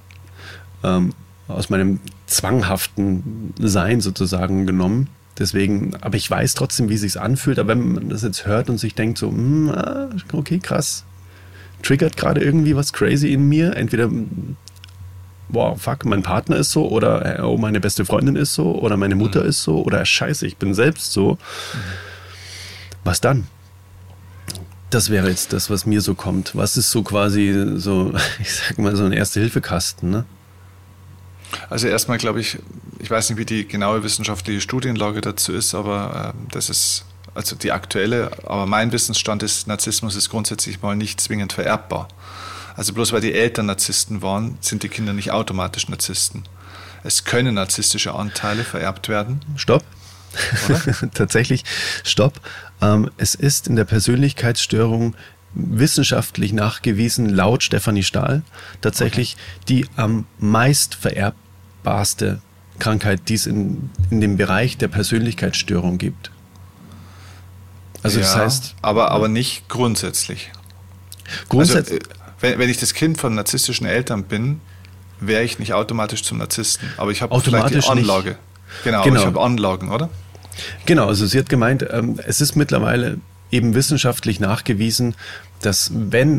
zwanghaften Sein sozusagen genommen. Deswegen, aber ich weiß trotzdem, wie es sich anfühlt. Aber wenn man das jetzt hört und sich denkt so, okay, krass, triggert gerade irgendwie was crazy in mir. Entweder, boah, fuck, mein Partner ist so oder oh, meine beste Freundin ist so oder meine Mutter ist so oder scheiße, ich bin selbst so. Was dann? Das wäre jetzt das, was mir so kommt. Was ist so quasi so, ich sag mal, so ein Erste-Hilfe-Kasten, ne? Also erstmal glaube ich weiß nicht, wie die genaue wissenschaftliche Studienlage dazu ist, aber das ist also die aktuelle, aber mein Wissensstand ist, Narzissmus ist grundsätzlich mal nicht zwingend vererbbar. Also bloß weil die Eltern Narzissten waren, sind die Kinder nicht automatisch Narzissten. Es können narzisstische Anteile vererbt werden. Stopp. Tatsächlich, stopp. Es ist in der Persönlichkeitsstörung wissenschaftlich nachgewiesen, laut Stefanie Stahl, tatsächlich die am meist vererbbarste Krankheit, die es in dem Bereich der Persönlichkeitsstörung gibt. Also das heißt... Aber nicht grundsätzlich. Also, wenn ich das Kind von narzisstischen Eltern bin, wäre ich nicht automatisch zum Narzissten. Aber ich habe vielleicht die Anlage. Nicht. Genau. Ich habe Anlagen, oder? Genau, also sie hat gemeint, es ist mittlerweile eben wissenschaftlich nachgewiesen, dass wenn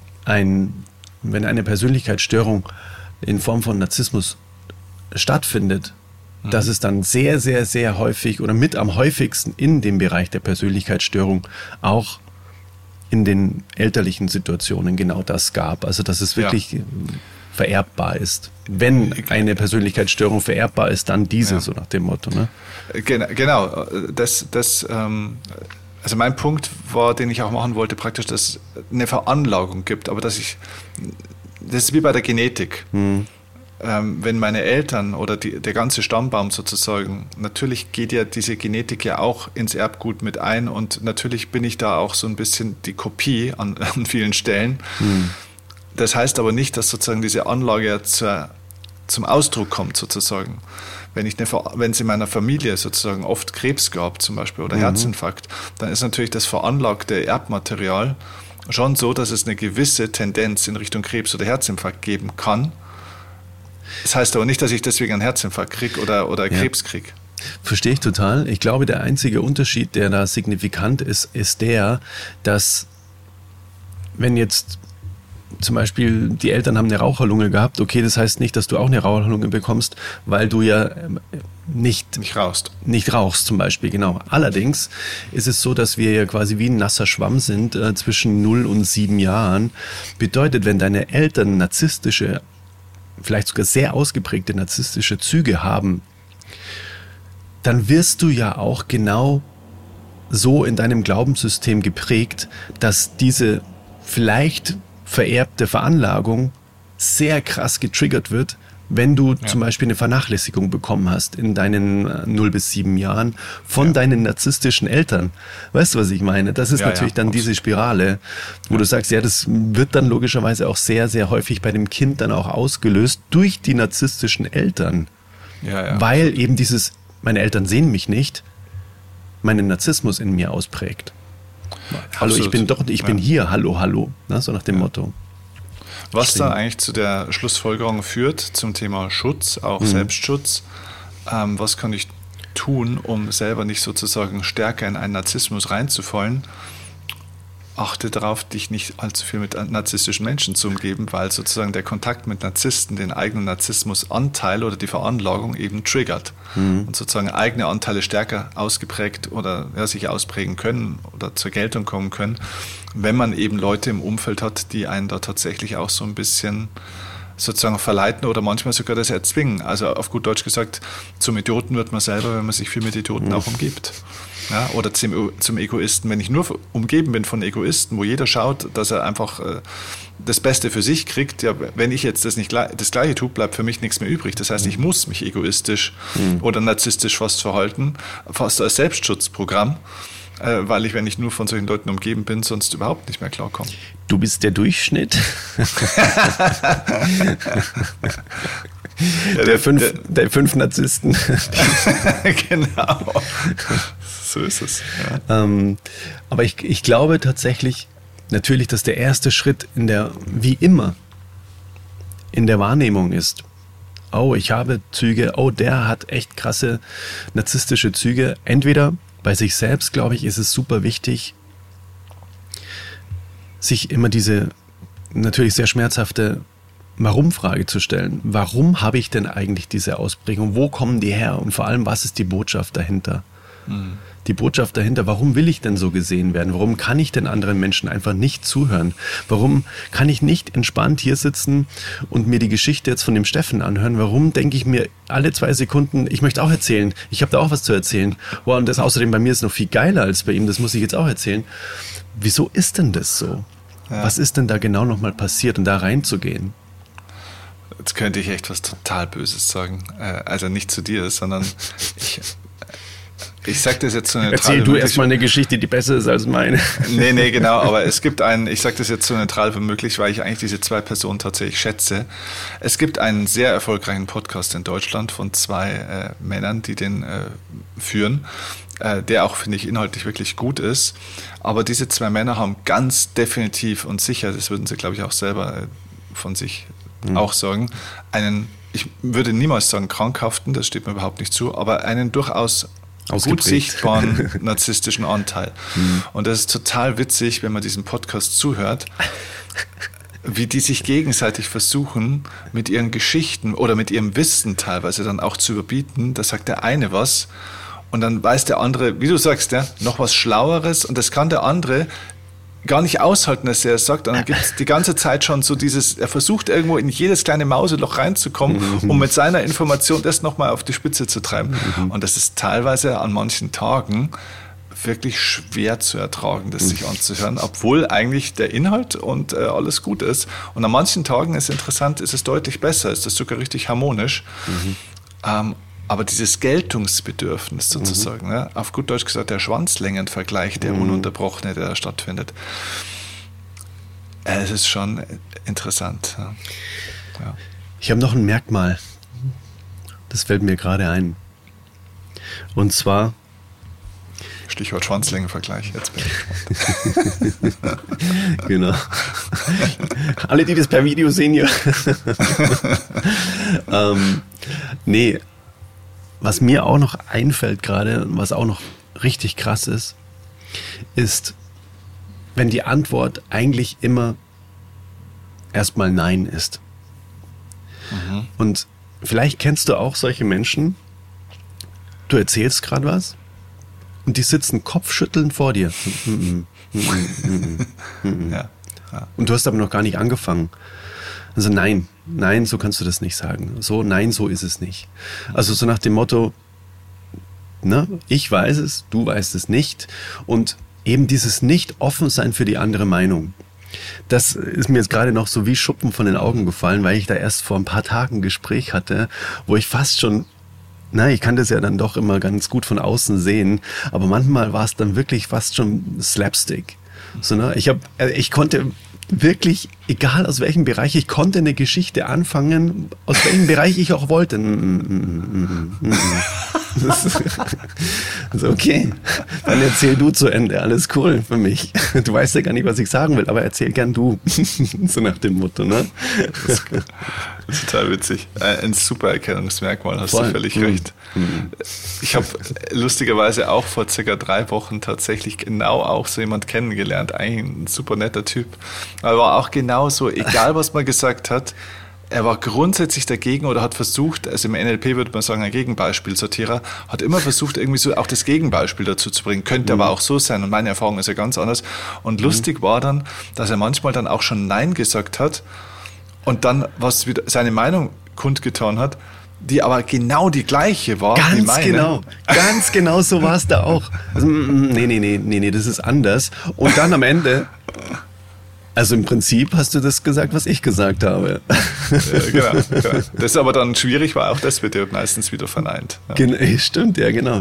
eine Persönlichkeitsstörung in Form von Narzissmus stattfindet, dass es dann sehr, sehr, sehr häufig oder mit am häufigsten in dem Bereich der Persönlichkeitsstörung auch in den elterlichen Situationen genau das gab. Also dass es wirklich vererbbar ist. Wenn eine Persönlichkeitsstörung vererbbar ist, dann diese, so nach dem Motto. Ne? Genau. Also mein Punkt war, den ich auch machen wollte, praktisch, dass es eine Veranlagung gibt, aber das ist wie bei der Genetik. Wenn meine Eltern oder der ganze Stammbaum sozusagen, natürlich geht ja diese Genetik ja auch ins Erbgut mit ein und natürlich bin ich da auch so ein bisschen die Kopie an vielen Stellen. Das heißt aber nicht, dass sozusagen diese Anlage zum Ausdruck kommt sozusagen. Wenn es in meiner Familie sozusagen oft Krebs gab zum Beispiel oder Herzinfarkt, dann ist natürlich das veranlagte Erbmaterial schon so, dass es eine gewisse Tendenz in Richtung Krebs oder Herzinfarkt geben kann. Das heißt aber nicht, dass ich deswegen einen Herzinfarkt kriege oder Krebs kriege. Verstehe ich total. Ich glaube, der einzige Unterschied, der da signifikant ist, ist der, dass wenn jetzt zum Beispiel die Eltern haben eine Raucherlunge gehabt, okay, das heißt nicht, dass du auch eine Raucherlunge bekommst, weil du ja nicht rauchst zum Beispiel, genau. Allerdings ist es so, dass wir ja quasi wie ein nasser Schwamm sind zwischen 0 und 7 Jahren. Bedeutet, wenn deine Eltern narzisstische, vielleicht sogar sehr ausgeprägte narzisstische Züge haben, dann wirst du ja auch genau so in deinem Glaubenssystem geprägt, dass diese vielleicht vererbte Veranlagung sehr krass getriggert wird, wenn du zum Beispiel eine Vernachlässigung bekommen hast in deinen 0 bis 7 Jahren von deinen narzisstischen Eltern. Weißt du, was ich meine? Das ist natürlich dann diese Spirale, wo du sagst, das wird dann logischerweise auch sehr, sehr häufig bei dem Kind dann auch ausgelöst durch die narzisstischen Eltern. Weil eben meine Eltern sehen mich nicht, meinen Narzissmus in mir ausprägt. Hallo, absolut. ich bin hier, hallo, ne? So nach dem Motto. Was da eigentlich zu der Schlussfolgerung führt zum Thema Schutz, auch Selbstschutz. Was kann ich tun, um selber nicht sozusagen stärker in einen Narzissmus reinzufallen? Achte darauf, dich nicht allzu viel mit narzisstischen Menschen zu umgeben, weil sozusagen der Kontakt mit Narzissten den eigenen Narzissmusanteil oder die Veranlagung eben triggert und sozusagen eigene Anteile stärker ausgeprägt oder sich ausprägen können oder zur Geltung kommen können, wenn man eben Leute im Umfeld hat, die einen da tatsächlich auch so ein bisschen sozusagen verleiten oder manchmal sogar das erzwingen. Also auf gut Deutsch gesagt, zum Idioten wird man selber, wenn man sich viel mit Idioten auch umgibt. Ja, oder zum Egoisten. Wenn ich nur umgeben bin von Egoisten, wo jeder schaut, dass er einfach das Beste für sich kriegt, ja, wenn ich jetzt das Gleiche tue, bleibt für mich nichts mehr übrig. Das heißt, ich muss mich egoistisch oder narzisstisch fast verhalten, fast als Selbstschutzprogramm, weil ich, wenn ich nur von solchen Leuten umgeben bin, sonst überhaupt nicht mehr klarkomme. Du bist der Durchschnitt der fünf Narzissten. Genau. So ist es. Ja. Aber ich glaube tatsächlich, natürlich, dass der erste Schritt wie immer, in der Wahrnehmung ist. Oh, ich habe Züge, oh, der hat echt krasse narzisstische Züge. Entweder bei sich selbst, glaube ich, ist es super wichtig, sich immer diese natürlich sehr schmerzhafte Warum-Frage zu stellen. Warum habe ich denn eigentlich diese Ausprägung? Wo kommen die her? Und vor allem, was ist die Botschaft dahinter? Die Botschaft dahinter, warum will ich denn so gesehen werden? Warum kann ich denn anderen Menschen einfach nicht zuhören? Warum kann ich nicht entspannt hier sitzen und mir die Geschichte jetzt von dem Steffen anhören? Warum denke ich mir alle 2 Sekunden, ich möchte auch erzählen, ich habe da auch was zu erzählen. Wow, und das außerdem bei mir ist noch viel geiler als bei ihm, das muss ich jetzt auch erzählen. Wieso ist denn das so? Ja. Was ist denn da genau nochmal passiert, und da reinzugehen? Jetzt könnte ich echt was total Böses sagen. Also nicht zu dir, sondern ich sage das jetzt so neutral. Erzähl du erstmal eine Geschichte, die besser ist als meine. Nee, genau, aber es gibt ich sage das jetzt so neutral wie möglich, weil ich eigentlich diese 2 Personen tatsächlich schätze. Es gibt einen sehr erfolgreichen Podcast in Deutschland von 2 Männern, die den führen, der auch, finde ich, inhaltlich wirklich gut ist. Aber diese 2 Männer haben ganz definitiv und sicher, das würden sie, glaube ich, auch selber von sich auch sagen, ich würde niemals sagen krankhaften, das steht mir überhaupt nicht zu, aber einen durchaus gut sichtbaren narzisstischen Anteil. Und das ist total witzig, wenn man diesem Podcast zuhört, wie die sich gegenseitig versuchen, mit ihren Geschichten oder mit ihrem Wissen teilweise dann auch zu überbieten. Da sagt der eine was und dann weiß der andere, wie du sagst, ja, noch was Schlaueres, und das kann der andere gar nicht aushalten, dass er es sagt. Und dann gibt es die ganze Zeit schon so er versucht irgendwo in jedes kleine Mauseloch reinzukommen, um mit seiner Information das nochmal auf die Spitze zu treiben. Und das ist teilweise an manchen Tagen wirklich schwer zu ertragen, das sich anzuhören, obwohl eigentlich der Inhalt und alles gut ist. Und an manchen Tagen ist interessant, ist es deutlich besser, ist das sogar richtig harmonisch. Aber dieses Geltungsbedürfnis sozusagen, ne, auf gut Deutsch gesagt, der Schwanzlängenvergleich, der ununterbrochene, der da stattfindet, es ist schon interessant. Ja. Ich habe noch ein Merkmal, das fällt mir gerade ein. Und zwar... Stichwort Schwanzlängenvergleich, jetzt bin ich. Genau. Alle, die das per Video sehen hier. Nee, was mir auch noch einfällt gerade, was auch noch richtig krass ist, wenn die Antwort eigentlich immer erstmal Nein ist. Und vielleicht kennst du auch solche Menschen, du erzählst gerade was und die sitzen kopfschüttelnd vor dir. Ja. Und du hast aber noch gar nicht angefangen. Also nein, so kannst du das nicht sagen. So ist es nicht. Also so nach dem Motto, ne, ich weiß es, du weißt es nicht. Und eben dieses nicht offen sein für die andere Meinung. Das ist mir jetzt gerade noch so wie Schuppen von den Augen gefallen, weil ich da erst vor ein paar Tagen ein Gespräch hatte, wo ich fast schon, ich kann das ja dann doch immer ganz gut von außen sehen, aber manchmal war es dann wirklich fast schon Slapstick. So, ne? Ich konnte wirklich, egal aus welchem Bereich, ich konnte eine Geschichte anfangen, aus welchem Bereich ich auch wollte. Also okay, dann erzähl du zu Ende, alles cool für mich. Du weißt ja gar nicht, was ich sagen will, aber erzähl gern du. So nach dem Motto, ne? Das ist total witzig. Ein super Erkennungsmerkmal, hast du völlig recht. Ich habe lustigerweise auch vor circa 3 Wochen tatsächlich genau auch so jemand kennengelernt. Eigentlich ein super netter Typ. Aber war auch genauso, egal was man gesagt hat, er war grundsätzlich dagegen oder hat versucht, also im NLP würde man sagen, ein Gegenbeispiel-Sortierer, hat immer versucht, irgendwie so auch das Gegenbeispiel dazu zu bringen. Könnte aber auch so sein und meine Erfahrung ist ja ganz anders. Und lustig war dann, dass er manchmal dann auch schon Nein gesagt hat und dann was wieder seine Meinung kundgetan hat, die aber genau die gleiche war wie meine. Ganz genau so war es da auch. Also, nee, das ist anders. Und dann am Ende, also im Prinzip hast du das gesagt, was ich gesagt habe. Ja, genau. Das ist aber dann schwierig, weil auch das wird ja meistens wieder verneint. Ja. Stimmt, ja, genau.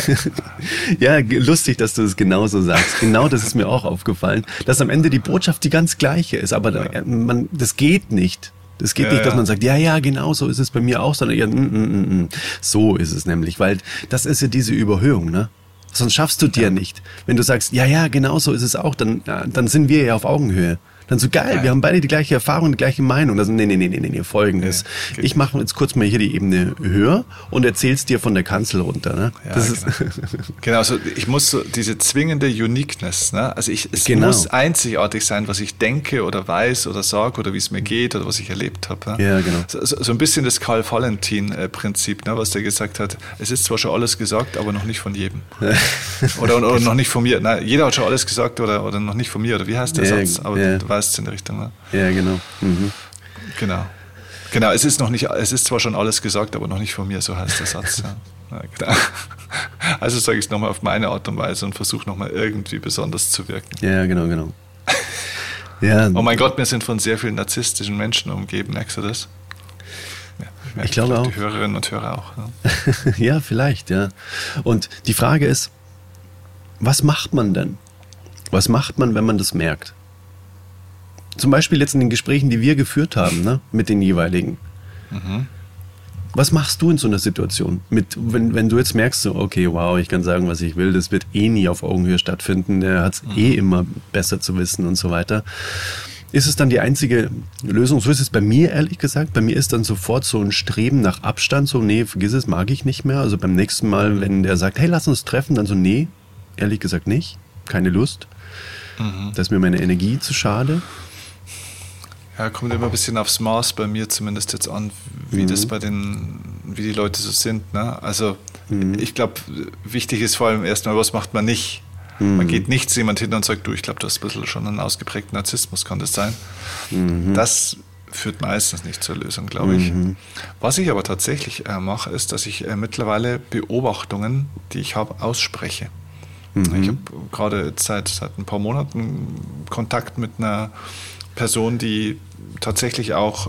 Ja, lustig, dass du das genauso sagst. Genau das ist mir auch aufgefallen, dass am Ende die Botschaft die ganz gleiche ist, aber das geht nicht. Das geht nicht, dass man sagt, ja, genau so ist es bei mir auch, sondern so ist es nämlich, weil das ist ja diese Überhöhung, ne? Sonst schaffst du dir nicht. Wenn du sagst, ja, genau so ist es auch, dann sind wir ja auf Augenhöhe. Dann so, geil, wir haben beide die gleiche Erfahrung, die gleiche Meinung. Also, nee, Folgendes. Ich mache jetzt kurz mal hier die Ebene höher und erzähl's dir von der Kanzel runter. Ne? Ja, das ist genau, also ich muss so diese zwingende Uniqueness, ne? Also es muss einzigartig sein, was ich denke oder weiß oder sage oder wie es mir geht oder was ich erlebt habe. Ne? Ja, genau. So ein bisschen das Karl-Valentin-Prinzip, ne? Was der gesagt hat, es ist zwar schon alles gesagt, aber noch nicht von jedem. oder noch nicht von mir. Nein, jeder hat schon alles gesagt oder noch nicht von mir. Oder wie heißt der Satz? Aber du weißt es in der Richtung. Ne? Ja, genau. Mhm. Genau, es ist zwar schon alles gesagt, aber noch nicht von mir, so heißt der Satz. Ja, genau. Also sage ich es nochmal auf meine Art und Weise und versuche nochmal irgendwie besonders zu wirken. Ja, genau. Ja. Oh mein Gott, wir sind von sehr vielen narzisstischen Menschen umgeben, merkst du das? Ja, ich glaube auch. Die Hörerinnen und Hörer auch. Ja. Ja, vielleicht, ja. Und die Frage ist, was macht man denn? Was macht man, wenn man das merkt? Zum Beispiel jetzt in den Gesprächen, die wir geführt haben, ne, mit den jeweiligen. Mhm. Was machst du in so einer Situation? Wenn du jetzt merkst, so, okay, wow, ich kann sagen, was ich will, das wird eh nie auf Augenhöhe stattfinden, der hat es immer besser zu wissen und so weiter. Ist es dann die einzige Lösung? So ist es bei mir, ehrlich gesagt. Bei mir ist dann sofort so ein Streben nach Abstand, so, nee, vergiss es, mag ich nicht mehr. Also beim nächsten Mal, wenn der sagt, hey, lass uns treffen, dann so, nee, ehrlich gesagt nicht, keine Lust. Da ist mir meine Energie zu schade. Ja, kommt immer ein bisschen aufs Maß bei mir zumindest jetzt an, wie das wie die Leute so sind. Ne? Also ich glaube, wichtig ist vor allem erstmal, was macht man nicht? Man geht nicht zu jemand hin und sagt, du, ich glaube, du hast ein bisschen schon einen ausgeprägten Narzissmus, kann das sein? Das führt meistens nicht zur Lösung, glaube ich. Was ich aber tatsächlich mache, ist, dass ich mittlerweile Beobachtungen, die ich habe, ausspreche. Ich habe gerade jetzt seit ein paar Monaten Kontakt mit einer Person, die tatsächlich auch,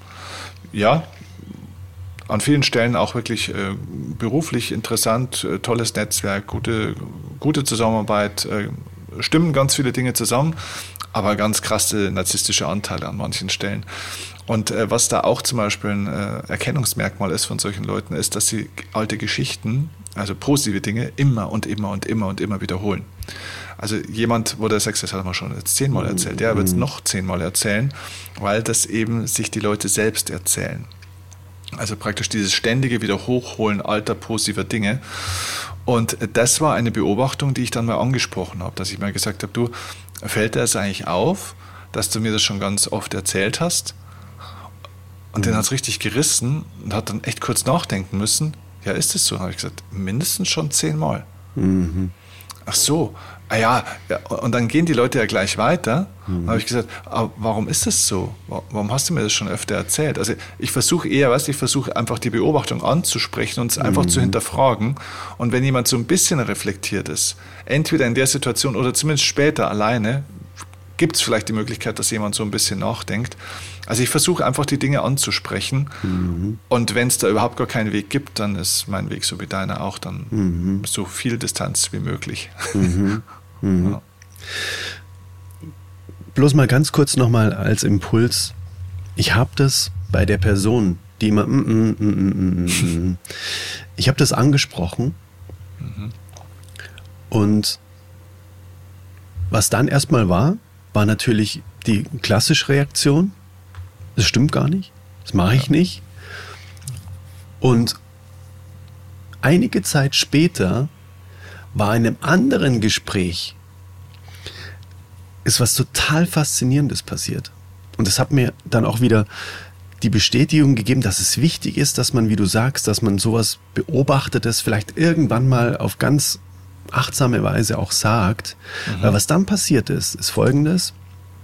an vielen Stellen auch wirklich beruflich interessant, tolles Netzwerk, gute Zusammenarbeit, stimmen ganz viele Dinge zusammen, aber ganz krasse narzisstische Anteile an manchen Stellen. Und was da auch zum Beispiel ein Erkennungsmerkmal ist von solchen Leuten, ist, dass sie alte Geschichten, also positive Dinge, immer wiederholen. Also jemand, wo der sagt, das hat man schon jetzt 10-mal erzählt, der wird es noch 10-mal erzählen, weil das eben sich die Leute selbst erzählen. Also praktisch dieses ständige Wiederhochholen alter positiver Dinge. Und das war eine Beobachtung, die ich dann mal angesprochen habe, dass ich mal gesagt habe, du, fällt dir das eigentlich auf, dass du mir das schon ganz oft erzählt hast? Und den hat es richtig gerissen und hat dann echt kurz nachdenken müssen. Ja, ist es so? Dann habe ich gesagt, mindestens schon 10-mal. Ach so, ja, und dann gehen die Leute ja gleich weiter. Dann habe ich gesagt, aber warum ist das so? Warum hast du mir das schon öfter erzählt? Also ich versuche einfach die Beobachtung anzusprechen und es einfach zu hinterfragen. Und wenn jemand so ein bisschen reflektiert ist, entweder in der Situation oder zumindest später alleine, gibt es vielleicht die Möglichkeit, dass jemand so ein bisschen nachdenkt. Also ich versuche einfach die Dinge anzusprechen und wenn es da überhaupt gar keinen Weg gibt, dann ist mein Weg so wie deiner auch, dann so viel Distanz wie möglich. Ja. Bloß mal ganz kurz nochmal als Impuls. Ich habe das bei der Person, die immer ich habe das angesprochen und was dann erstmal war natürlich die klassische Reaktion. Das stimmt gar nicht. Das mache ich nicht. Und einige Zeit später war in einem anderen Gespräch ist was total Faszinierendes passiert. Und das hat mir dann auch wieder die Bestätigung gegeben, dass es wichtig ist, dass man, wie du sagst, dass man sowas Beobachtetes vielleicht irgendwann mal auf ganz achtsame Weise auch sagt. Weil was dann passiert ist Folgendes.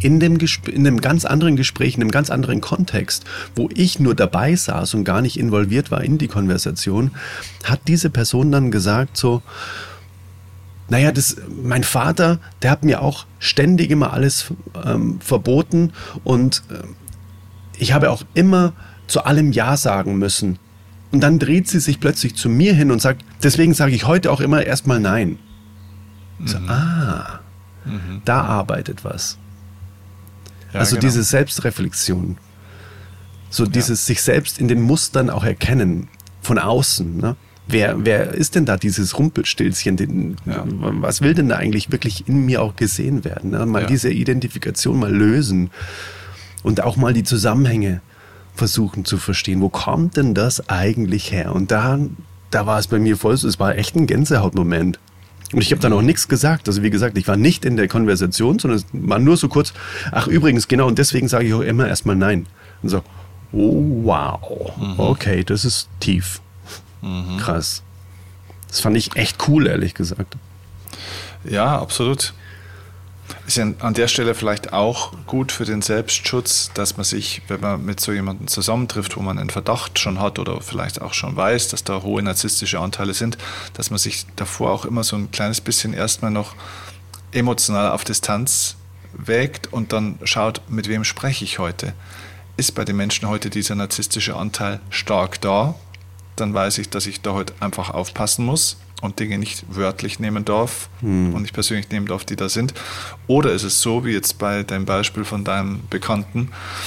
in einem ganz anderen Gespräch, in einem ganz anderen Kontext, wo ich nur dabei saß und gar nicht involviert war in die Konversation, hat diese Person dann gesagt so, naja, mein Vater, der hat mir auch ständig immer alles verboten und ich habe auch immer zu allem Ja sagen müssen. Und dann dreht sie sich plötzlich zu mir hin und sagt, deswegen sage ich heute auch immer erstmal Nein. So, da arbeitet was. Ja, also genau. diese Selbstreflexion, so dieses sich selbst in den Mustern auch erkennen, von außen. Ne? Wer ist denn da dieses Rumpelstilzchen? Was will denn da eigentlich wirklich in mir auch gesehen werden? Ne? Mal diese Identifikation mal lösen und auch mal die Zusammenhänge versuchen zu verstehen. Wo kommt denn das eigentlich her? Und da war es bei mir voll so, es war echt ein Gänsehautmoment. Und ich habe dann auch nichts gesagt. Also wie gesagt, ich war nicht in der Konversation, sondern es war nur so kurz, ach übrigens, genau, und deswegen sage ich auch immer erstmal Nein. Und so, oh wow, okay, das ist tief. Krass. Das fand ich echt cool, ehrlich gesagt. Ja, absolut. Ist ja an der Stelle vielleicht auch gut für den Selbstschutz, dass man sich, wenn man mit so jemandem zusammentrifft, wo man einen Verdacht schon hat oder vielleicht auch schon weiß, dass da hohe narzisstische Anteile sind, dass man sich davor auch immer so ein kleines bisschen erstmal noch emotional auf Distanz wägt und dann schaut, mit wem spreche ich heute. Ist bei den Menschen heute dieser narzisstische Anteil stark da, dann weiß ich, dass ich da heute einfach aufpassen muss und Dinge nicht wörtlich nehmen darf und nicht persönlich nehmen darf, die da sind. Oder ist es so, wie jetzt bei deinem Beispiel von deinem Bekannten,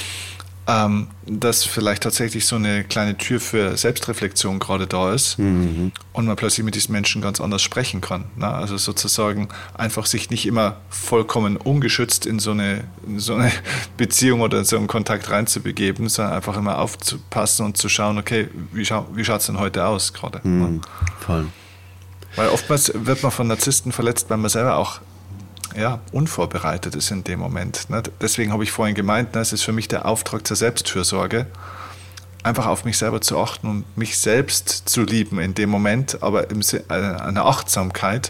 dass vielleicht tatsächlich so eine kleine Tür für Selbstreflexion gerade da ist und man plötzlich mit diesen Menschen ganz anders sprechen kann. Ne? Also sozusagen einfach sich nicht immer vollkommen ungeschützt in so eine Beziehung oder so einen Kontakt reinzubegeben, sondern einfach immer aufzupassen und zu schauen, okay, wie schaut es denn heute aus gerade? Voll. Weil oftmals wird man von Narzissten verletzt, weil man selber auch unvorbereitet ist in dem Moment. Ne? Deswegen habe ich vorhin gemeint, es ist für mich der Auftrag zur Selbstfürsorge, einfach auf mich selber zu achten und mich selbst zu lieben in dem Moment, aber einer Achtsamkeit,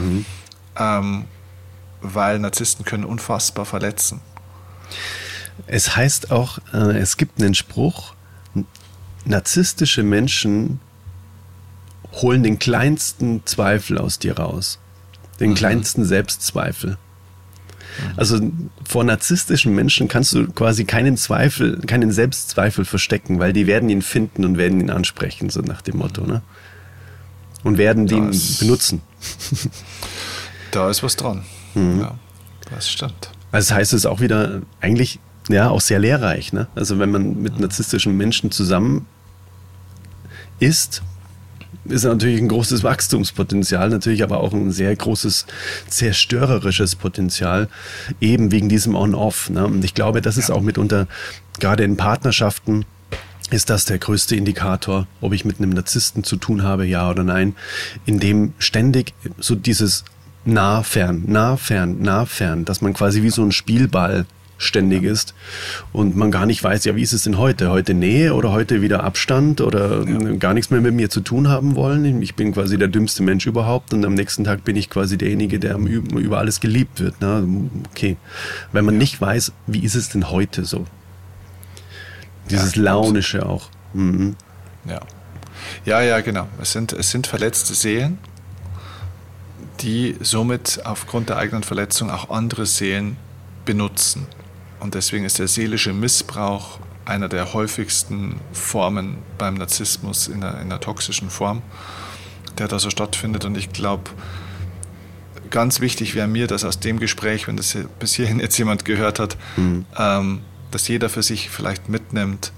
weil Narzissten können unfassbar verletzen. Es heißt auch, es gibt einen Spruch, narzisstische Menschen holen den kleinsten Zweifel aus dir raus. Den kleinsten Selbstzweifel. Also vor narzisstischen Menschen kannst du quasi keinen Selbstzweifel verstecken, weil die werden ihn finden und werden ihn ansprechen, so nach dem Motto, ne? Und werden den benutzen. Da ist was dran. Ja, das stimmt. Also das heißt, es ist auch wieder eigentlich auch sehr lehrreich, ne? Also wenn man mit narzisstischen Menschen zusammen ist natürlich ein großes Wachstumspotenzial, natürlich aber auch ein sehr großes zerstörerisches Potenzial, eben wegen diesem On-Off. Ne? Und ich glaube, das ist auch mitunter, gerade in Partnerschaften, ist das der größte Indikator, ob ich mit einem Narzissten zu tun habe, ja oder nein, in dem ständig so dieses nah, fern, dass man quasi wie so ein Spielball ständig ist und man gar nicht weiß, wie ist es denn heute? Heute Nähe oder heute wieder Abstand oder gar nichts mehr mit mir zu tun haben wollen? Ich bin quasi der dümmste Mensch überhaupt und am nächsten Tag bin ich quasi derjenige, der über alles geliebt wird. Ne? Okay, wenn man nicht weiß, wie ist es denn heute so? Dieses Launische auch. Ja, genau. Es sind verletzte Seelen, die somit aufgrund der eigenen Verletzung auch andere Seelen benutzen. Und deswegen ist der seelische Missbrauch einer der häufigsten Formen beim Narzissmus in der toxischen Form, der da so stattfindet. Und ich glaube, ganz wichtig wäre mir, dass aus dem Gespräch, wenn das bis hierhin jetzt jemand gehört hat, dass jeder für sich vielleicht mitnimmt,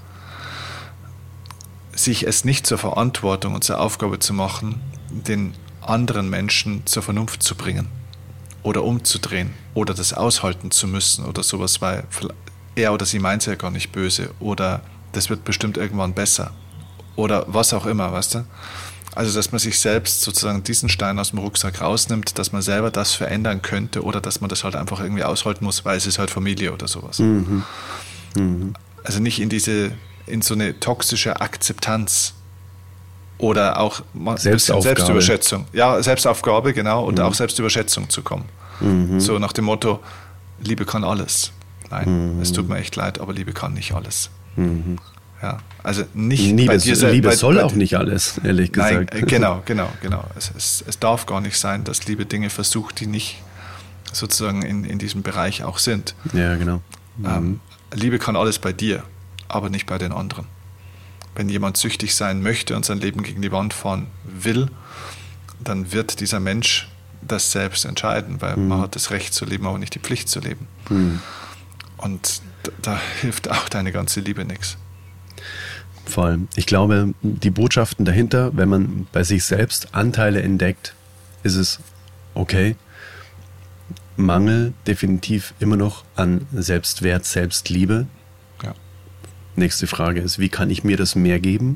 sich es nicht zur Verantwortung und zur Aufgabe zu machen, den anderen Menschen zur Vernunft zu bringen oder umzudrehen oder das aushalten zu müssen oder sowas, weil er oder sie meint es ja gar nicht böse oder das wird bestimmt irgendwann besser oder was auch immer, weißt du? Also, dass man sich selbst sozusagen diesen Stein aus dem Rucksack rausnimmt, dass man selber das verändern könnte oder dass man das halt einfach irgendwie aushalten muss, weil es ist halt Familie oder sowas. Also nicht in so eine toxische Akzeptanz oder auch Selbstüberschätzung. Ja, Selbstaufgabe, genau, und auch Selbstüberschätzung zu kommen. So nach dem Motto, Liebe kann alles. Nein, es tut mir echt leid, aber Liebe kann nicht alles. Ja, also Liebe soll auch nicht alles, ehrlich gesagt. Nein, genau. Es darf gar nicht sein, dass Liebe Dinge versucht, die nicht sozusagen in diesem Bereich auch sind. Ja, genau. Liebe kann alles bei dir, aber nicht bei den anderen. Wenn jemand süchtig sein möchte und sein Leben gegen die Wand fahren will, dann wird dieser Mensch das selbst entscheiden, weil man hat das Recht zu leben, aber nicht die Pflicht zu leben. Und da hilft auch deine ganze Liebe nichts. Voll. Ich glaube, die Botschaften dahinter, wenn man bei sich selbst Anteile entdeckt, ist es okay. Mangel definitiv immer noch an Selbstwert, Selbstliebe. Ja. Nächste Frage ist, wie kann ich mir das mehr geben?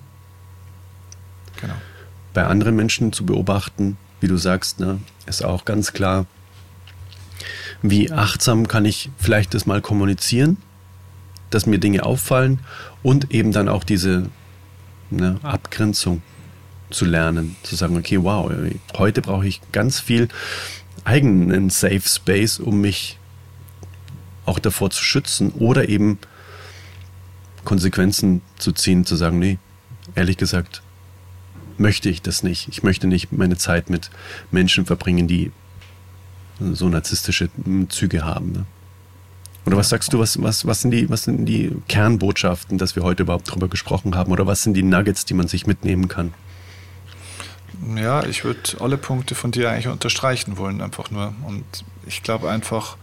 Genau. Bei anderen Menschen zu beobachten, wie du sagst, ne, ist auch ganz klar, wie achtsam kann ich vielleicht das mal kommunizieren, dass mir Dinge auffallen und eben dann auch diese Abgrenzung zu lernen, zu sagen, okay, wow, heute brauche ich ganz viel eigenen Safe Space, um mich auch davor zu schützen oder eben Konsequenzen zu ziehen, zu sagen, nee, ehrlich gesagt, möchte ich das nicht. Ich möchte nicht meine Zeit mit Menschen verbringen, die so narzisstische Züge haben. Ne? Oder was sagst du, was sind die Kernbotschaften, dass wir heute überhaupt drüber gesprochen haben? Oder was sind die Nuggets, die man sich mitnehmen kann? Ja, ich würde alle Punkte von dir eigentlich unterstreichen wollen, einfach nur. Und ich glaube einfach,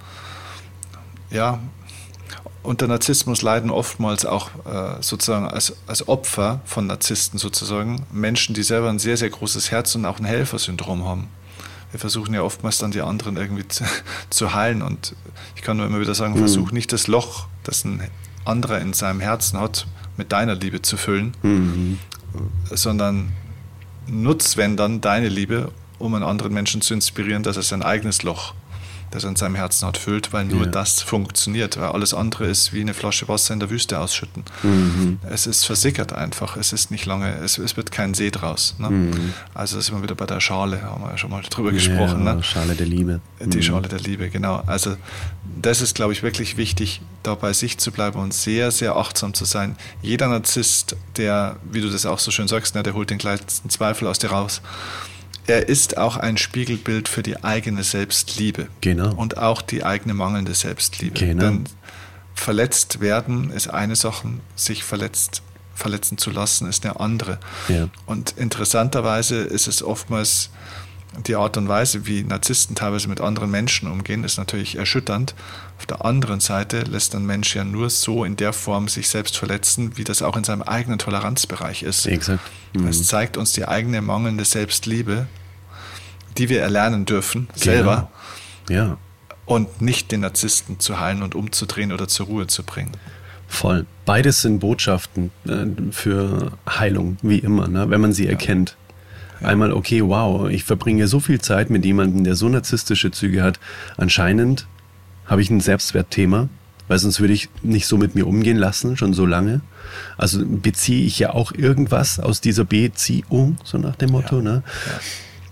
ja, unter Narzissmus leiden oftmals auch sozusagen als Opfer von Narzissten sozusagen Menschen, die selber ein sehr, sehr großes Herz und auch ein Helfersyndrom haben. Wir versuchen ja oftmals dann die anderen irgendwie zu heilen und ich kann nur immer wieder sagen, versuch nicht das Loch, das ein anderer in seinem Herzen hat, mit deiner Liebe zu füllen, sondern nutz, wenn dann, deine Liebe, um einen anderen Menschen zu inspirieren, dass er sein eigenes Loch, das er in seinem Herzen hat, füllt, weil nur das funktioniert, weil alles andere ist wie eine Flasche Wasser in der Wüste ausschütten. Es ist versickert einfach, es ist nicht lange, es wird kein See draus. Ne? Also das ist immer wieder bei der Schale, haben wir ja schon mal drüber gesprochen. Ne? Schale der Liebe. Die Schale der Liebe, genau. Also das ist, glaube ich, wirklich wichtig, da bei sich zu bleiben und sehr, sehr achtsam zu sein. Jeder Narzisst, der, wie du das auch so schön sagst, ne, der holt den kleinsten Zweifel aus dir raus. Er ist auch ein Spiegelbild für die eigene Selbstliebe. Genau. Und auch die eigene mangelnde Selbstliebe. Genau. Denn verletzt werden ist eine Sache, sich verletzen zu lassen ist eine andere. Ja. Und interessanterweise ist es oftmals die Art und Weise, wie Narzissten teilweise mit anderen Menschen umgehen, ist natürlich erschütternd. Auf der anderen Seite lässt ein Mensch ja nur so in der Form sich selbst verletzen, wie das auch in seinem eigenen Toleranzbereich ist. Exakt. Es zeigt uns die eigene mangelnde Selbstliebe, die wir erlernen dürfen, selber, ja. Und nicht den Narzissten zu heilen und umzudrehen oder zur Ruhe zu bringen. Voll. Beides sind Botschaften für Heilung, wie immer, ne? Wenn man sie erkennt. Einmal, okay, wow, ich verbringe so viel Zeit mit jemandem, der so narzisstische Züge hat. Anscheinend habe ich ein Selbstwertthema, weil sonst würde ich nicht so mit mir umgehen lassen, schon so lange. Also beziehe ich ja auch irgendwas aus dieser Beziehung, so nach dem Motto. Ne? Ja.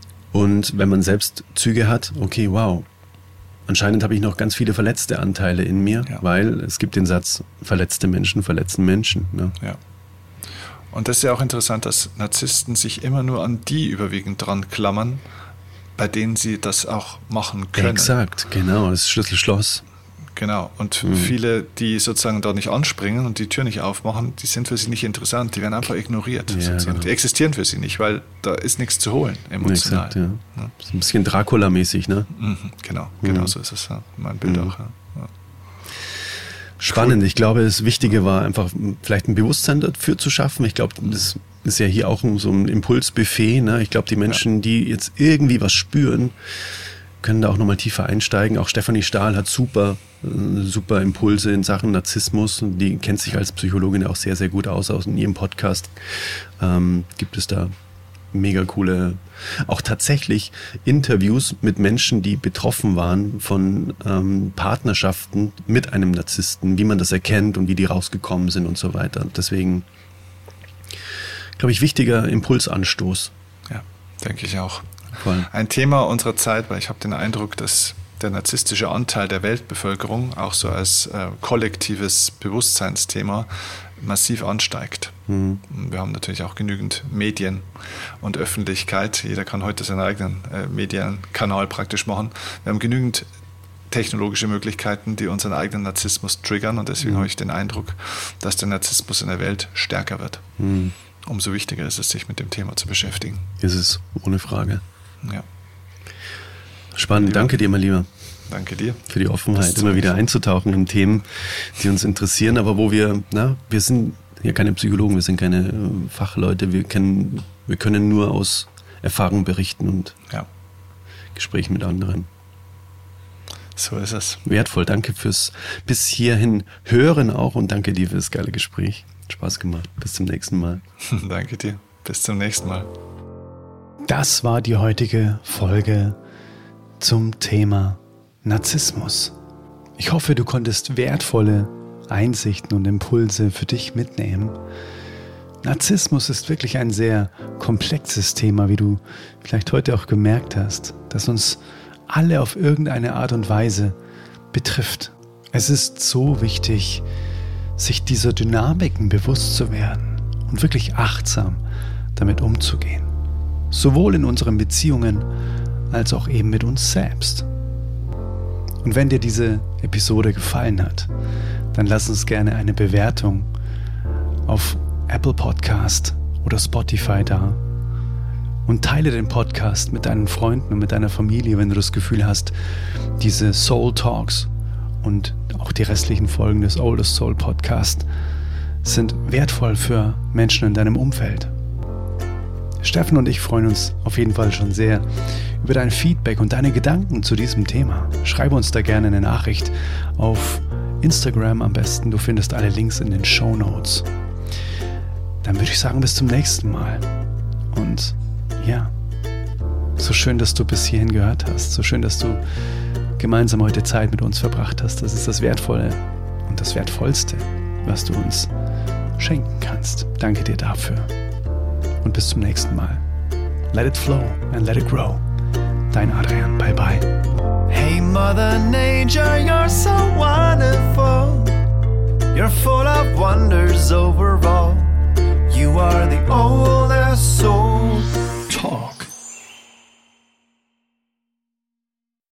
Und wenn man selbst Züge hat, okay, wow, anscheinend habe ich noch ganz viele verletzte Anteile in mir, weil es gibt den Satz, verletzte Menschen verletzen Menschen. Ne? Ja. Und das ist ja auch interessant, dass Narzissten sich immer nur an die überwiegend dran klammern, bei denen sie das auch machen können. Exakt, genau, das Schlüssel-Schloss. Genau, und viele, die sozusagen da nicht anspringen und die Tür nicht aufmachen, die sind für sie nicht interessant, die werden einfach ignoriert. Ja, genau. Die existieren für sie nicht, weil da ist nichts zu holen, emotional. Exakt, ja. Das ist ein bisschen Dracula-mäßig, ne? Genau so ist es, ja. Mein Bild auch. Ja. Spannend. Ich glaube, das Wichtige war einfach vielleicht ein Bewusstsein dafür zu schaffen. Ich glaube, das ist ja hier auch so ein Impulsbuffet. Ne? Ich glaube, die Menschen, die jetzt irgendwie was spüren, können da auch nochmal tiefer einsteigen. Auch Stefanie Stahl hat super Impulse in Sachen Narzissmus. Die kennt sich als Psychologin auch sehr, sehr gut aus in ihrem Podcast. Gibt es da mega coole, auch tatsächlich Interviews mit Menschen, die betroffen waren von Partnerschaften mit einem Narzissten, wie man das erkennt und wie die rausgekommen sind und so weiter. Deswegen, glaube ich, wichtiger Impulsanstoß. Ja, denke ich auch. Voll. Ein Thema unserer Zeit, weil ich habe den Eindruck, dass der narzisstische Anteil der Weltbevölkerung auch so als kollektives Bewusstseinsthema massiv ansteigt. Wir haben natürlich auch genügend Medien und Öffentlichkeit. Jeder kann heute seinen eigenen Medienkanal praktisch machen. Wir haben genügend technologische Möglichkeiten, die unseren eigenen Narzissmus triggern, und deswegen habe ich den Eindruck, dass der Narzissmus in der Welt stärker wird. Umso wichtiger ist es, sich mit dem Thema zu beschäftigen. Ist es, ohne Frage. Ja. Spannend, danke dir, mein Lieber. Danke dir. Für die Offenheit, immer wieder einzutauchen in Themen, die uns interessieren, aber wo wir sind ja keine Psychologen, wir sind keine Fachleute, wir können nur aus Erfahrung berichten und Gesprächen mit anderen. So ist es. Wertvoll, danke fürs bis hierhin Hören auch und danke dir für das geile Gespräch. Spaß gemacht. Bis zum nächsten Mal. Danke dir. Bis zum nächsten Mal. Das war die heutige Folge zum Thema Narzissmus. Ich hoffe, du konntest wertvolle Einsichten und Impulse für dich mitnehmen. Narzissmus ist wirklich ein sehr komplexes Thema, wie du vielleicht heute auch gemerkt hast, das uns alle auf irgendeine Art und Weise betrifft. Es ist so wichtig, sich dieser Dynamiken bewusst zu werden und wirklich achtsam damit umzugehen. Sowohl in unseren Beziehungen als auch eben mit uns selbst. Und wenn dir diese Episode gefallen hat, dann lass uns gerne eine Bewertung auf Apple Podcast oder Spotify da. Und teile den Podcast mit deinen Freunden und mit deiner Familie, wenn du das Gefühl hast, diese Soul Talks und auch die restlichen Folgen des Oldest Soul Podcast sind wertvoll für Menschen in deinem Umfeld. Steffen und ich freuen uns auf jeden Fall schon sehr über dein Feedback und deine Gedanken zu diesem Thema. Schreibe uns da gerne eine Nachricht auf Instagram am besten. Du findest alle Links in den Shownotes. Dann würde ich sagen, bis zum nächsten Mal. Und ja, so schön, dass du bis hierhin gehört hast. So schön, dass du gemeinsam heute Zeit mit uns verbracht hast. Das ist das Wertvolle und das Wertvollste, was du uns schenken kannst. Danke dir dafür. Und bis zum nächsten Mal. Let it flow and let it grow. Dein Adrian. Bye bye. Hey Mother Nature, you're so wonderful. You're full of wonders overall. You are the oldest soul. Talk.